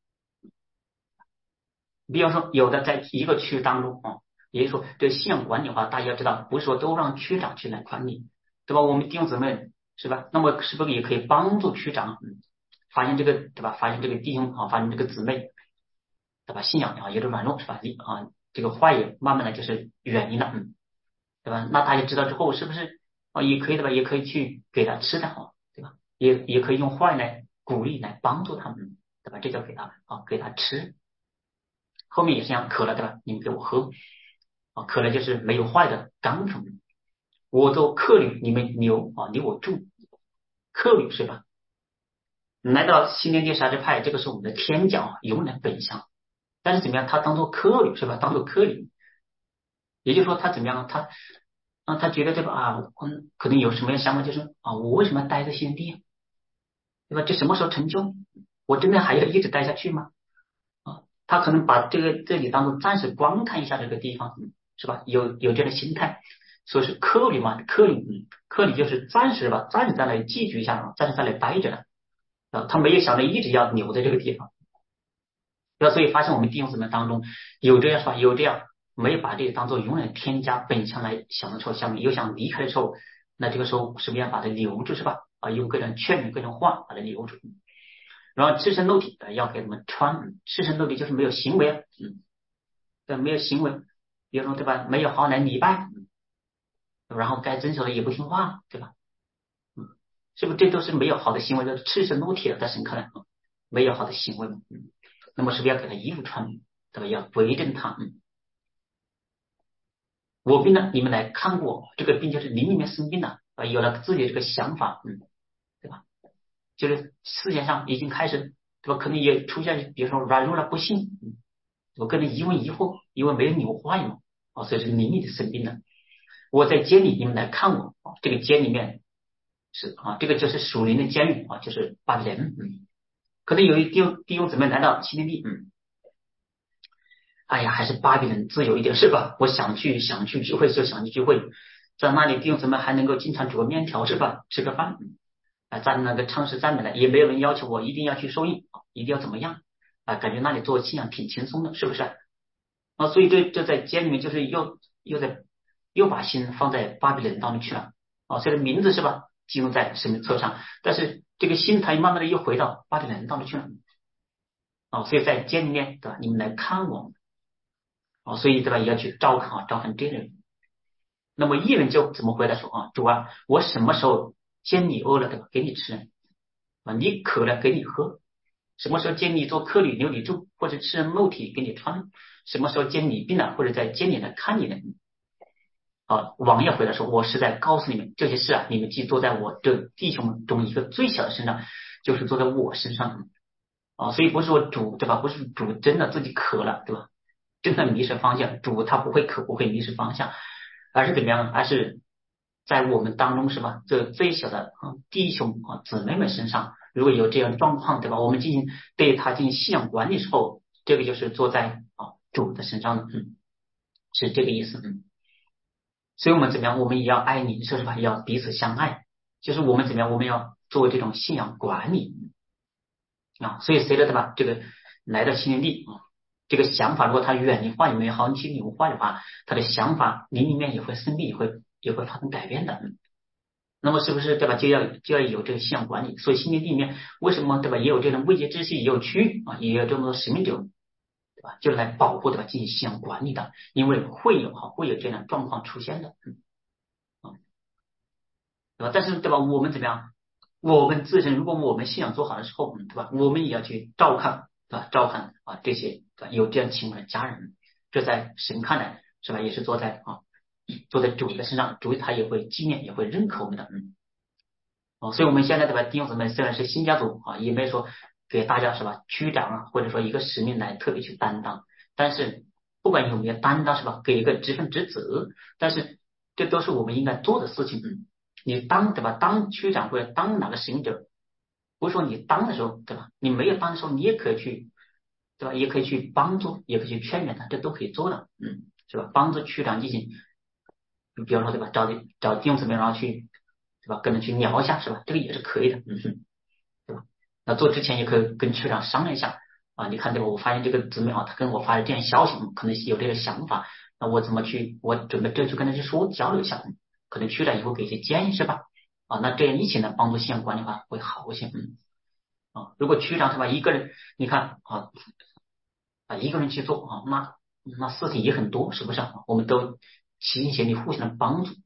比方说有的在一个区当中也就是说对信仰管理的话，大家要知道不是说都让区长去来管理，对吧？我们弟兄姊妹是吧？那么是不是也可以帮助区长发现这个对吧？发现这个弟兄发现这个姊妹对吧？信仰有点软弱是吧？这个坏也慢慢的就是远离了对吧？那大家知道之后是不是也可以对吧？也可以去给他吃的对吧？也可以用话来鼓励来帮助他们对吧？这叫给他给他吃。后面也是这样，渴了对吧？你们给我喝渴了就是没有坏的刚诚。我做客旅，你们留我住，客旅是吧？来到新天地沙支派，这个是我们的天角永远本相，但是怎么样？他当做客旅是吧？当做客旅，也就是说他怎么样？他觉得对吧可能有什么样想法，就是我为什么要待在新天地对吧？这什么时候成就？我真的还要一直待下去吗？他可能把这里当做暂时观看一下这个地方是吧？有这样的心态，所以是客旅嘛，客旅就是暂时在那里寄居一下暂时在那里待着他没有想着一直要留在这个地方， 对吧？所以发现我们弟兄姊妹当中有这样是吧？有这样没有把这个当做永远添加本相来想的时候，下面又想离开的时候，那这个时候是不是要把它留住是吧？用各种劝勉、各种话把它留住。然后赤身露体要给他们穿，赤身露体就是没有行为，对，没有行为，比如说对吧？没有好来礼拜，然后该遵守的也不听话，对吧？是不是这都是没有好的行为，就是赤身露体的，在神看来没有好的行为。那么是不是要给他衣服穿，对吧？要规正他。我病了，你们来看过这个病，就是灵里面生病了，有了自己的这个想法，对吧？就是世界上已经开始，对吧？可能也出现，比如说软弱了、不信，我个人疑问疑惑，因为没有牛化嘛，所以是灵里的生病了。我在监里，你们来看我，这个监里面是这个就是属灵的监狱就是巴比伦，可能有一弟兄姊妹来到新天地，哎呀，还是巴比伦自由一点是吧？我想去聚会就想去聚会，在那里弟兄姊妹还能够经常煮个面条是吧？吃个饭，在那个唱诗赞美了，也没有人要求我一定要去受益，一定要怎么样感觉那里做信仰挺轻松的，是不是？所以这在监里面就是又把心放在巴比伦当中去了虽然名字是吧，记录在神的册上，但是这个心态慢慢的又回到巴比伦当中去了所以在监里面对吧？你们来看我所以对吧？也要去照看这类人。那么艺人就怎么回答说主啊，我什么时候见你饿了对吧？给你吃你渴了给你喝，什么时候见你做客旅留你住，或者吃人肉体给你穿，什么时候见你病了，或者在监里来看你的王爷回答说，我是在告诉你们这些事你们既坐在我这弟兄中一个最小的身上，就是坐在我身上所以不是说主对吧？不是主真的自己渴了对吧？真的迷失方向，主他不会渴，不会迷失方向，而是怎么样？而是在我们当中是吧？这最小的弟兄姊妹们身上，如果有这样的状况对吧？我们对他进行信仰管理的时候，这个就是坐在主的身上的，是这个意思所以我们怎么样？我们也要爱邻舍是吧？也要彼此相爱，就是我们怎么样？我们要做这种信仰管理所以随着对吧？这个来到新天地这个想法如果他远离话语没有好你去牛化的话，他的想法灵里面也会生病，也会发生改变的那么是不是对吧？就要有这个信仰管理。所以新天地里面为什么对吧？也有这种未接之系，也有区域也有这么多使命者对吧？就是来保护对吧？进行信仰管理的，因为会有这样的状况出现的对吧？但是对吧？我们怎么样？我们自身如果我们信仰做好的时候对吧？我们也要去照看对吧？照看这些对吧？有这样情况的家人，这在神看来是吧？也是坐在主的身上，主他也会纪念，也会认可我们的所以我们现在对吧？弟兄姊妹虽然是新家族也没有说给大家是吧？区长或者说一个使命来特别去担当，但是不管有没有担当是吧？给一个职分职责，但是这都是我们应该做的事情你当对吧？当区长或者当哪个使命者，不是说你当的时候对吧？你没有当的时候，你也可以去对吧？也可以去帮助，也可以去劝勉他，这都可以做的是吧？帮助区长进行，比方说对吧？找弟兄姊妹然后去对吧？跟他去聊一下是吧？这个也是可以的对吧？那做之前也可以跟区长商量一下你看对吧？我发现这个姊妹他跟我发的这样消息，可能有这个想法，那我怎么去？我准备这就跟他去说交流一下，可能区长以后给一些建议是吧？那这样一起呢帮助信仰管理的话会好一些如果区长是吧一个人，你看一个人去做那事情也很多，是不是我们都齐心协力，互相的帮助。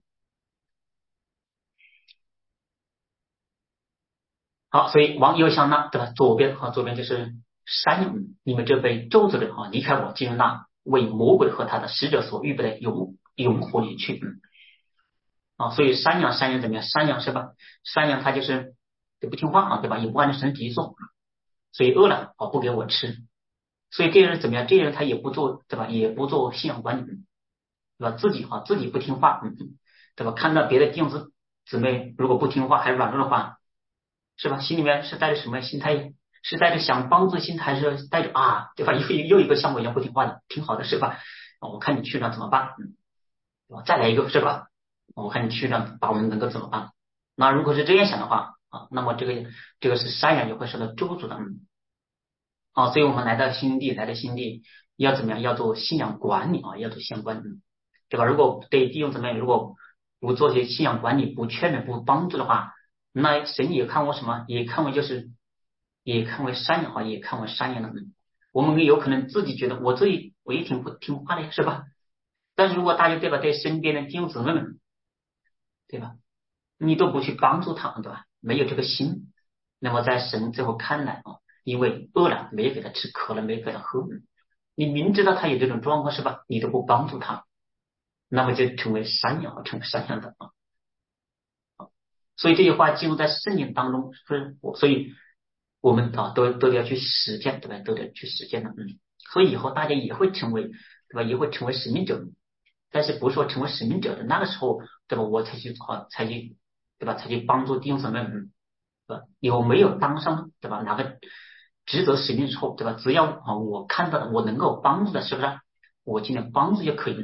好，所以往右向那对吧？左边就是山羊，你们这被咒诅的离开我，进入那为魔鬼和他的使者所预备的永火里去所以山羊怎么样？山羊是吧？山羊它就是不听话对吧？也不按照神旨意做，所以饿了不给我吃，所以这些人怎么样？这些人他也不做对吧？也不做信仰管理对吧？自己不听话对吧？看到别的弟兄姊妹如果不听话还软弱的话是吧？心里面是带着什么心态？是带着想帮助的心态，还是带着对吧？又一个像我一样不听话的，挺好的是吧？我看你去了怎么办再来一个是吧？我看你去了把我们能够怎么办？那如果是这样想的话那么这个是山羊也会受到咒诅的啊，所以我们来到新地要怎么样？要做信仰管理啊，要做信仰管理，对吧？如果对弟兄姊妹如果不做些信仰管理、不劝勉、不帮助的话，那神也看我什么？也看为山羊啊，也看为山羊的。我们有可能自己觉得我也挺不听话的呀，是吧？但是如果大家对吧，对身边的弟兄姊妹们，对吧？你都不去帮助他们，对吧？没有这个心，那么在神最后看来啊，因为饿了没给他吃，渴了没给他喝，你明知道他有这种状况是吧？你都不帮助他，那么就成为山羊，成为山羊的啊。所以这句话记录在圣经当中，所以我们啊都要去实践，对吧？都得去实践的，所以以后大家也会成为，对吧？也会成为使命者，但是不是说成为使命者的那个时候，对吧？我才去，对吧？才去帮助弟兄姊妹，对吧？有没有当上，对吧？哪个职责使命的时候，对吧？只要啊我看到的，我能够帮助的，是不是？我尽量帮助就可以了，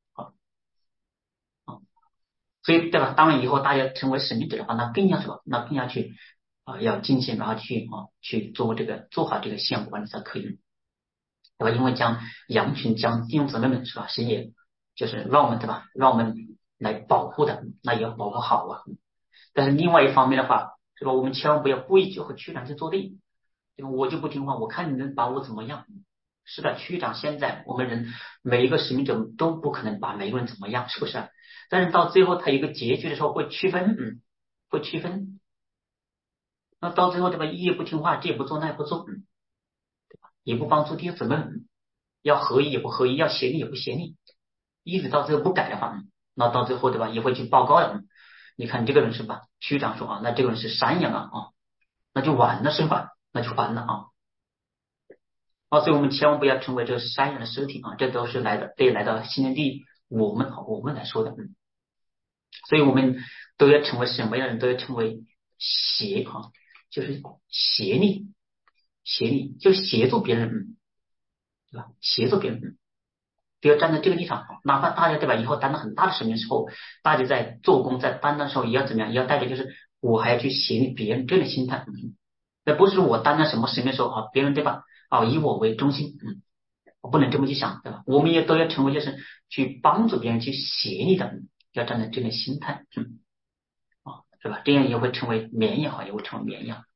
所以对吧？当然以后大家成为使命者的话，那更要什么？那更要去要尽心，然后去做好这个信仰管理才可以，对吧？因为将羊群将弟兄姊妹们是吧？神也就是让我们对吧？让我们来保护的，那也要保护好啊。但是另外一方面的话，是吧？我们千万不要故意就和区长去作对，对吧？我就不听话，我看你能把我怎么样？是的，区长现在我们人每一个使命者都不可能把每个人怎么样，是不是？但是到最后他有一个结局的时候会区分，会区分。那到最后对吧？一也不听话，这也不做，那也不做，对吧？也不帮助弟兄姊妹，要合一也不合一，要协力也不协力，一直到最后不改的话，那到最后对吧？也会去报告的。你看这个人是吧？区长说啊，那这个人是山羊啊，那就完了是吧？那就完了啊。所以我们千万不要成为这个山羊的尸体啊，这都是对来到新天地我们来说的，所以我们都要成为什么样的人？都要成为就是协力，就是协助别人，对吧？协助别人，都要站在这个立场，哪怕大家对吧？以后担当很大的使命的时候，大家在做工在担当的时候也要怎么样？也要带着就是我还要去协力别人这样的心态，那不是我担当什么使命的时候啊，别人对吧？以我为中心，我不能这么去想，对吧？我们也都要成为就是去帮助别人去协力的，要站在这样的心态，是吧？这样也会成为绵羊，也会成为绵羊。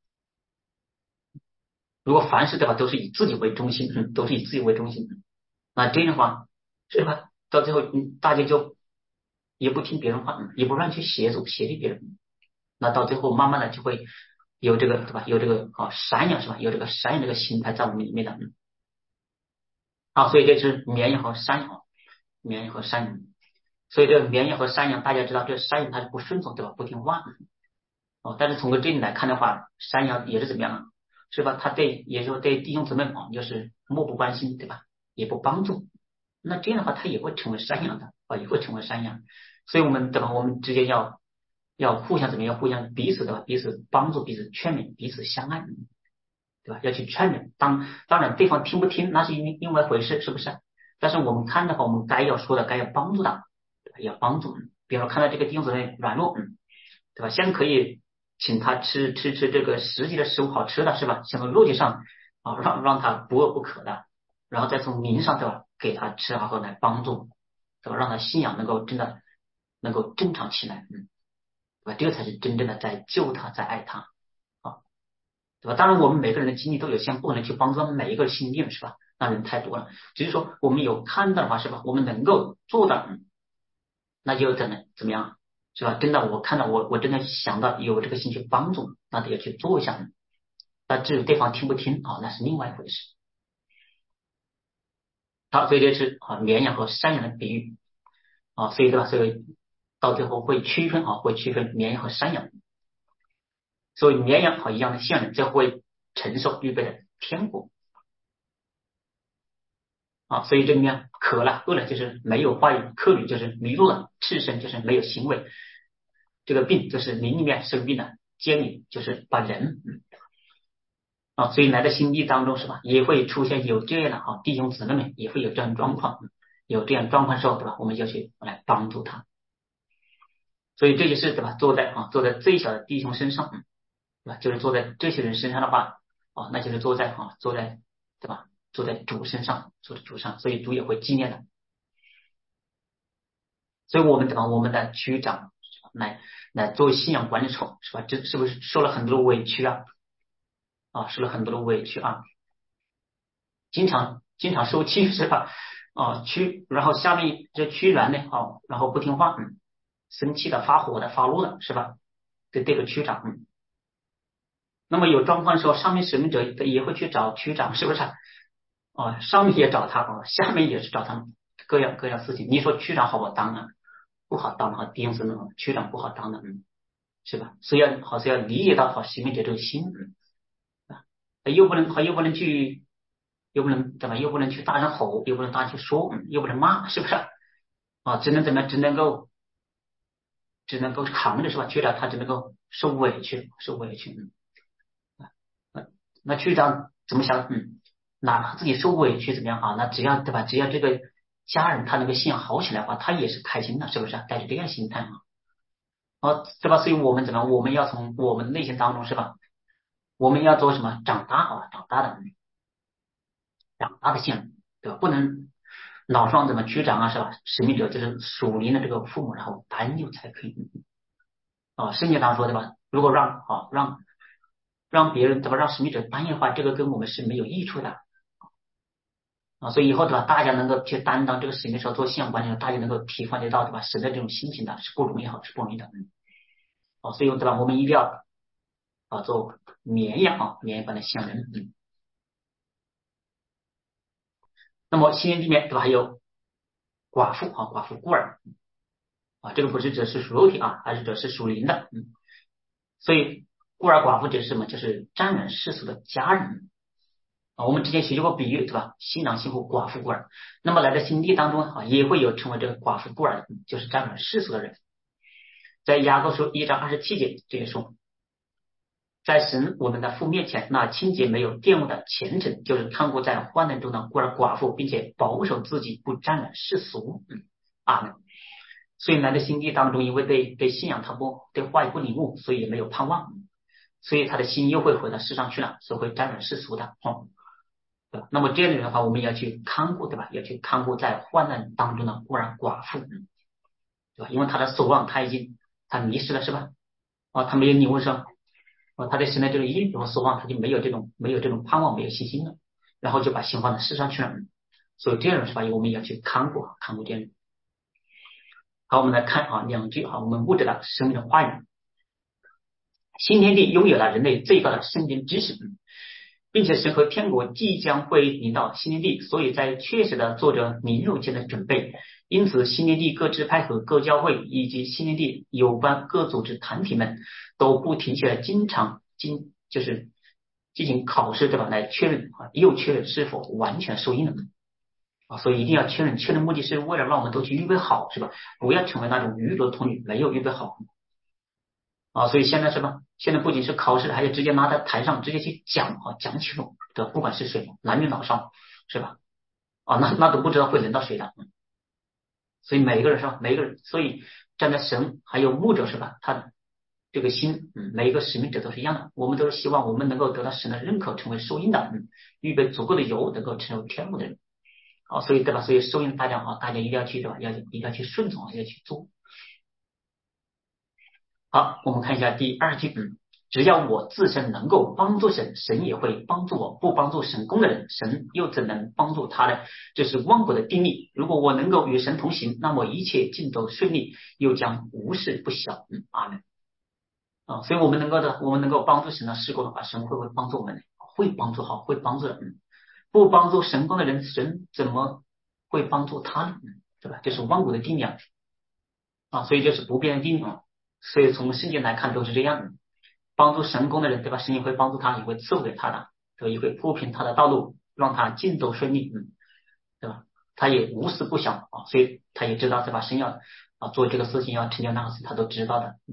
如果凡事对吧都是以自己为中心，都是以自己为中心，那这样的话，是吧？到最后，大家就也不听别人话，也不让去协力别人，那到最后慢慢的就会有这个对吧？有这个山羊是吧？有这个山羊这个心态在我们里面的，所以这是绵羊和山羊，绵羊和山羊。所以这个绵羊和山羊，大家知道这山羊它是不顺从对吧？不听话但是从这里来看的话，山羊也是怎么样，是吧？他也就是对弟兄姊妹就是漠不关心，对吧？也不帮助，那这样的话他也会成为山羊的也会成为山羊。所以我们对吧？我们之间要互相怎么样？互相彼此对吧？彼此帮助，彼此劝勉，彼此相爱，对吧？要去劝勉，当然对方听不听那是另外一回事，是不是？但是我们看的话，我们该要说的，该要帮助他，要帮助。比如说看到这个弟兄姊妹软弱，对吧？先可以请他吃这个实际的食物，好吃的是吧？先从肉体上让他不饿不渴的，然后再从灵上对吧？给他吃喝来帮助，对吧？让他信仰能够真的能够正常起来，对吧？这个才是真正的在救他，在爱他。对吧？当然，我们每个人的经历都有限，不可能去帮助每一个心灵，是吧？那人太多了。只是说我们有看到的话，是吧？我们能够做到，那就怎么样，是吧？真的，我看到我真的想到有这个心去帮助，那得要去做一下。那至于对方听不听那是另外一回事。好，所以这是绵羊和山羊的比喻所以对吧？所以到最后会区分绵羊和山羊。所以绵羊一样的信仰，就会承受预备的天国所以这里面渴了饿了就是没有话语，客旅就是迷路了，赤身就是没有行为，这个病就是灵里面生病了，监狱就是把人所以来到新地当中是吧，也会出现有这样的弟兄姊妹们也会有这样状况，有这样状况的时候对吧，我们就去来帮助他。所以这就是对吧，坐在最小的弟兄身上对吧，就是坐在这些人身上的话， 那就是坐在对吧？坐在主身上，坐在主上，所以主也会纪念的。所以我们我们的区长来作为信仰管理者是吧？这是不是受了很多的委屈啊？受了很多的委屈啊，经常受气是吧？然后下面这区员呢然后不听话，生气的、发火的、发怒的是吧？对这个区长，那么有状况的时候，上面使命者也会去找区长，是不是？上面也找他下面也是找他，各样事情。你说区长好不好当啊？不好当啊，弟兄姊妹，区长不好当的，是吧？所以要理解到使命者这个心，又不能去，又不能怎么，又不能去大声吼，又不能大声去说，又不能骂，是不是？只能怎么，只能够扛着是吧？区长他只能够受委屈，那区长怎么想？哪怕自己受委屈怎么样那只要对吧？只要这个家人他那个信仰好起来的话，他也是开心的，是不是？带着这样心态对吧？所以我们怎么？我们要从我们内心当中是吧？我们要做什么？长大的信仰，对吧？不能老上怎么区长是吧？使命者就是属灵的这个父母，然后担忧才可以圣经上说对吧？如果让别人对吧？让使命者担忧的话，这个跟我们是没有益处的所以以后对吧？大家能够去担当这个使命的时候，做信仰管理的，大家能够体会得到对吧？神的这种心情的是不容易是不容易的所以对吧？我们一定要做绵羊般的信仰人那么新约里面对吧？还有寡妇孤儿这个不是指是属肉体而是指是属灵的所以孤儿寡妇指是什么？就是沾染世俗的家人我们之前学习过比喻对吧？新郎新妇寡妇孤儿，那么来到新地当中也会有成为这个寡妇孤儿的，就是沾染世俗的人。在雅各书1章27节这里说，在神我们的父面前，那清洁没有玷污的虔诚，就是看顾在患难中的孤儿寡妇，并且保守自己不沾染世俗阿门。所以来到新地当中，因为对信仰他对话语不领悟，所以也没有盼望，所以他的心又会回到世上去了，所以会沾染世俗的对吧？那么这样的人的话，我们要去看顾对吧？要去看顾在患难当中的孤儿寡妇对吧？因为他的守望他迷失了是吧？他没有领悟上他对神的这个应许和守望，他就没有这种盼望，没有信心了，然后就把心放到世上去了。所以这样是吧？我们也要去看顾这样人。好，我们来看2句我们悟得了生命的话语。新天地拥有了人类最高的圣经知识并且神和天国即将会临到新天地，所以在确实的做着临入前的准备。因此新天地各支派和各教会以及新天地有关各组织团体们都不停歇的经常就是进行考试对吧？来确认又确认是否完全受应了所以一定要确认目的是为了让我们都去预备好是吧？不要成为那种愚拙童女没有预备好所以现在是吧？现在不仅是考试，还有直接拿到台上直接去讲清楚的，不管是谁，男女老少是吧？那都不知道会轮到谁的所以每个人是吧？所以站在神还有牧者是吧？他这个心每一个使命者都是一样的，我们都是希望我们能够得到神的认可，成为受印的预备足够的油，能够成为天赋的人所以对吧？所以受印大家一定要去对吧？一定要去顺从，要去做。好，我们看一下第2句只要我自身能够帮助神，神也会帮助我；不帮助神功的人，神又怎能帮助他呢？这是万国的定律。如果我能够与神同行，那么一切尽都顺利，又将无事不小阿门所以我们能够帮助神的事工的话，神会不会帮助我们呢？会帮助的不帮助神功的人，神怎么会帮助他呢？对吧？这是万国的定律所以这是不变的定律所以从圣经来看都是这样的，帮助神功的人对吧？神也会帮助他，也会赐福给他的，对吧？也会铺平他的道路，让他尽都顺利对吧？他也无事不晓所以他也知道对吧？神要做这个事情，要成就那个事，他都知道的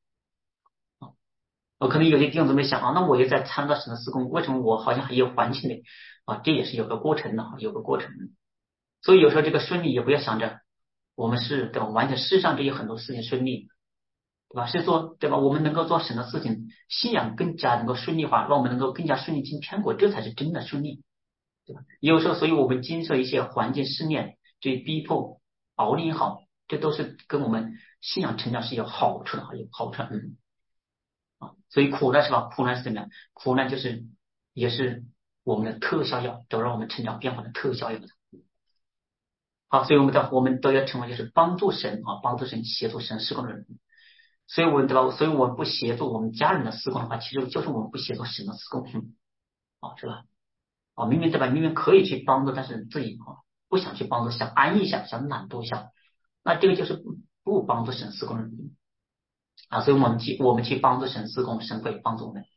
可能有些弟兄姊妹想那我也在参加神的事工，为什么我好像还有环境呢这也是有个过程的所以有时候这个顺利也不要想着我们是对吧？完全世上这有很多事情顺利对吧？是做对吧？我们能够做神的事情，信仰更加能够顺利化，让我们能够更加顺利进天国，这才是真的顺利，对吧？有时候，所以我们经受一些环境试炼，对逼迫、熬炼也好，这都是跟我们信仰成长是有好处的，有好处。所以苦难是吧？苦难是怎么样？苦难就是也是我们的特效药，都让我们成长变化的特效药。好，所以我们都要成为就是帮助神帮助神协助神施工的人。所以我们对吧？所以我们不协助我们家人的施工的话，其实就是我们不协助神的施工，是吧？明明对吧？明明可以去帮助，但是自己不想去帮助，想安逸一下，想懒惰一下，那这个就是不帮助神施工的人所以我们去帮助神施工，神会帮助我们。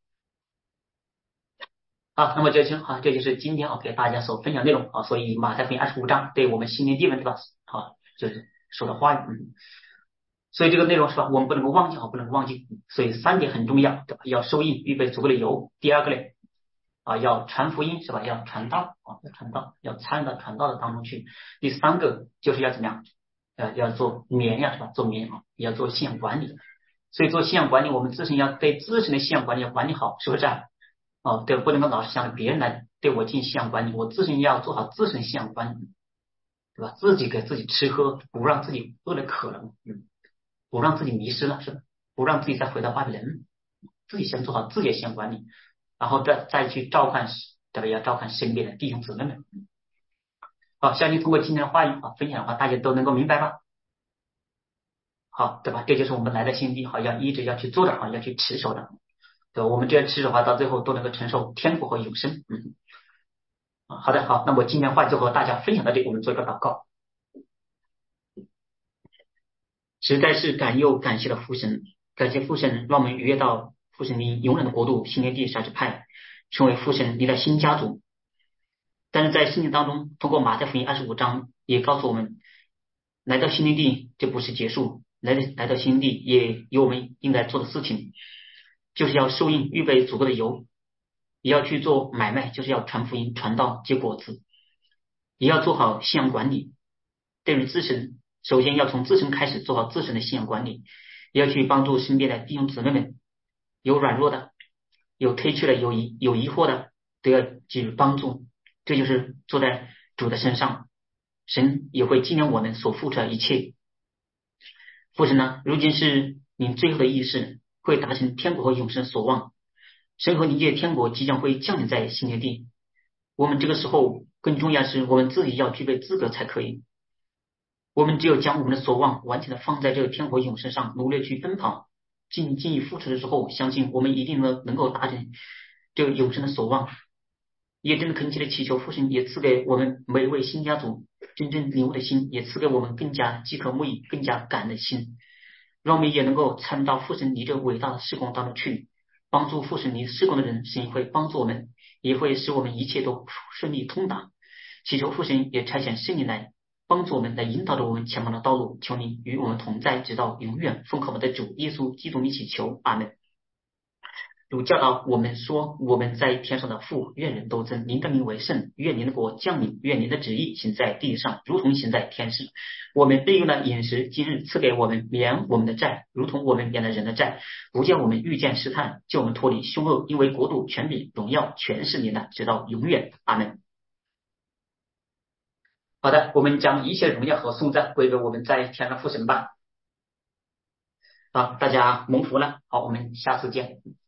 那么这就是今天给大家所分享内容所以马太福音25章对我们心灵地位对吧？就是说的话语所以这个内容是吧？我们不能够忘记不能够忘记。所以3点很重要，对吧？要收益，预备足够的油。第二个呢要传福音是吧？要传道要传道，要参与到传道的当中去。第3个就是要怎么样？要做绵是吧？做绵也要做信仰管理。所以做信仰管理，我们自身要对自身的信仰管理要管理好，是不是对，不能够老是想着别人来对我进信仰管理，我自身要做好自身的信仰管理，对吧？自己给自己吃喝，不让自己饿了渴了，不让自己迷失了，是吧？不让自己再回到巴比伦，自己先做好自己的信仰管理，然后再去照看，对吧？要照看身边的弟兄姊妹们。好，相信通过今天的话语分享的话，大家都能够明白吧？好，对吧？这就是我们来到新地要一直要去做的要去持守的，对吧？我们这样持守的话，到最后都能够承受天国和永生。好的，好，那么今天话就和大家分享到这里，我们做一个祷告。实在是感谢了父神，感谢父神让我们逾越到父神你永远的国度新天地上去派，成为父神你的新家族。但是在信经当中，通过马太福音25章也告诉我们，来到新天地这不是结束，来到新天地也有我们应该做的事情，就是要受印预备足够的油，也要去做买卖，就是要传福音传道结果子，也要做好信仰管理。对于自身，首先要从自身开始做好自身的信仰管理，也要去帮助身边的弟兄姊妹们，有软弱的，有退却的，有疑惑的，都要给予帮助。这就是坐在主的身上，神也会纪念我们所付出的一切。父神呢，如今是您最后的意识，会达成天国和永生所望。神和灵界天国即将会降临在新天地，我们这个时候更重要是我们自己要具备资格才可以。我们只有将我们的所望完全的放在这个天国永生上，努力去奔跑，尽力付出的时候，相信我们一定能够达成这个永生的所望。也真的恳切的祈求父神也赐给我们每一位新家族真正领悟的心，也赐给我们更加饥渴慕义、更加感恩的心，让我们也能够参与到父神你这伟大的事工当中去，帮助父神你事工的人，神会帮助我们，也会使我们一切都顺利通达。祈求父神也差遣圣灵来帮助我们，来引导着我们前方的道路，求你与我们同在，直到永远。奉靠我们的主耶稣基督名祈求，阿门。主教导我们说，我们在天上的父，愿人都尊您的名为圣，愿您的国降临，愿您的旨意行在地上，如同行在天上。我们日用的饮食今日赐给我们，免我们的债，如同我们免了人的债，不叫我们遇见试探，救我们脱离凶恶，因为国度、权柄、荣耀全是您的，直到永远。阿门。好的，我们将一切荣耀和颂赞归给我们在天上父神吧。好，大家蒙福了，好，我们下次见。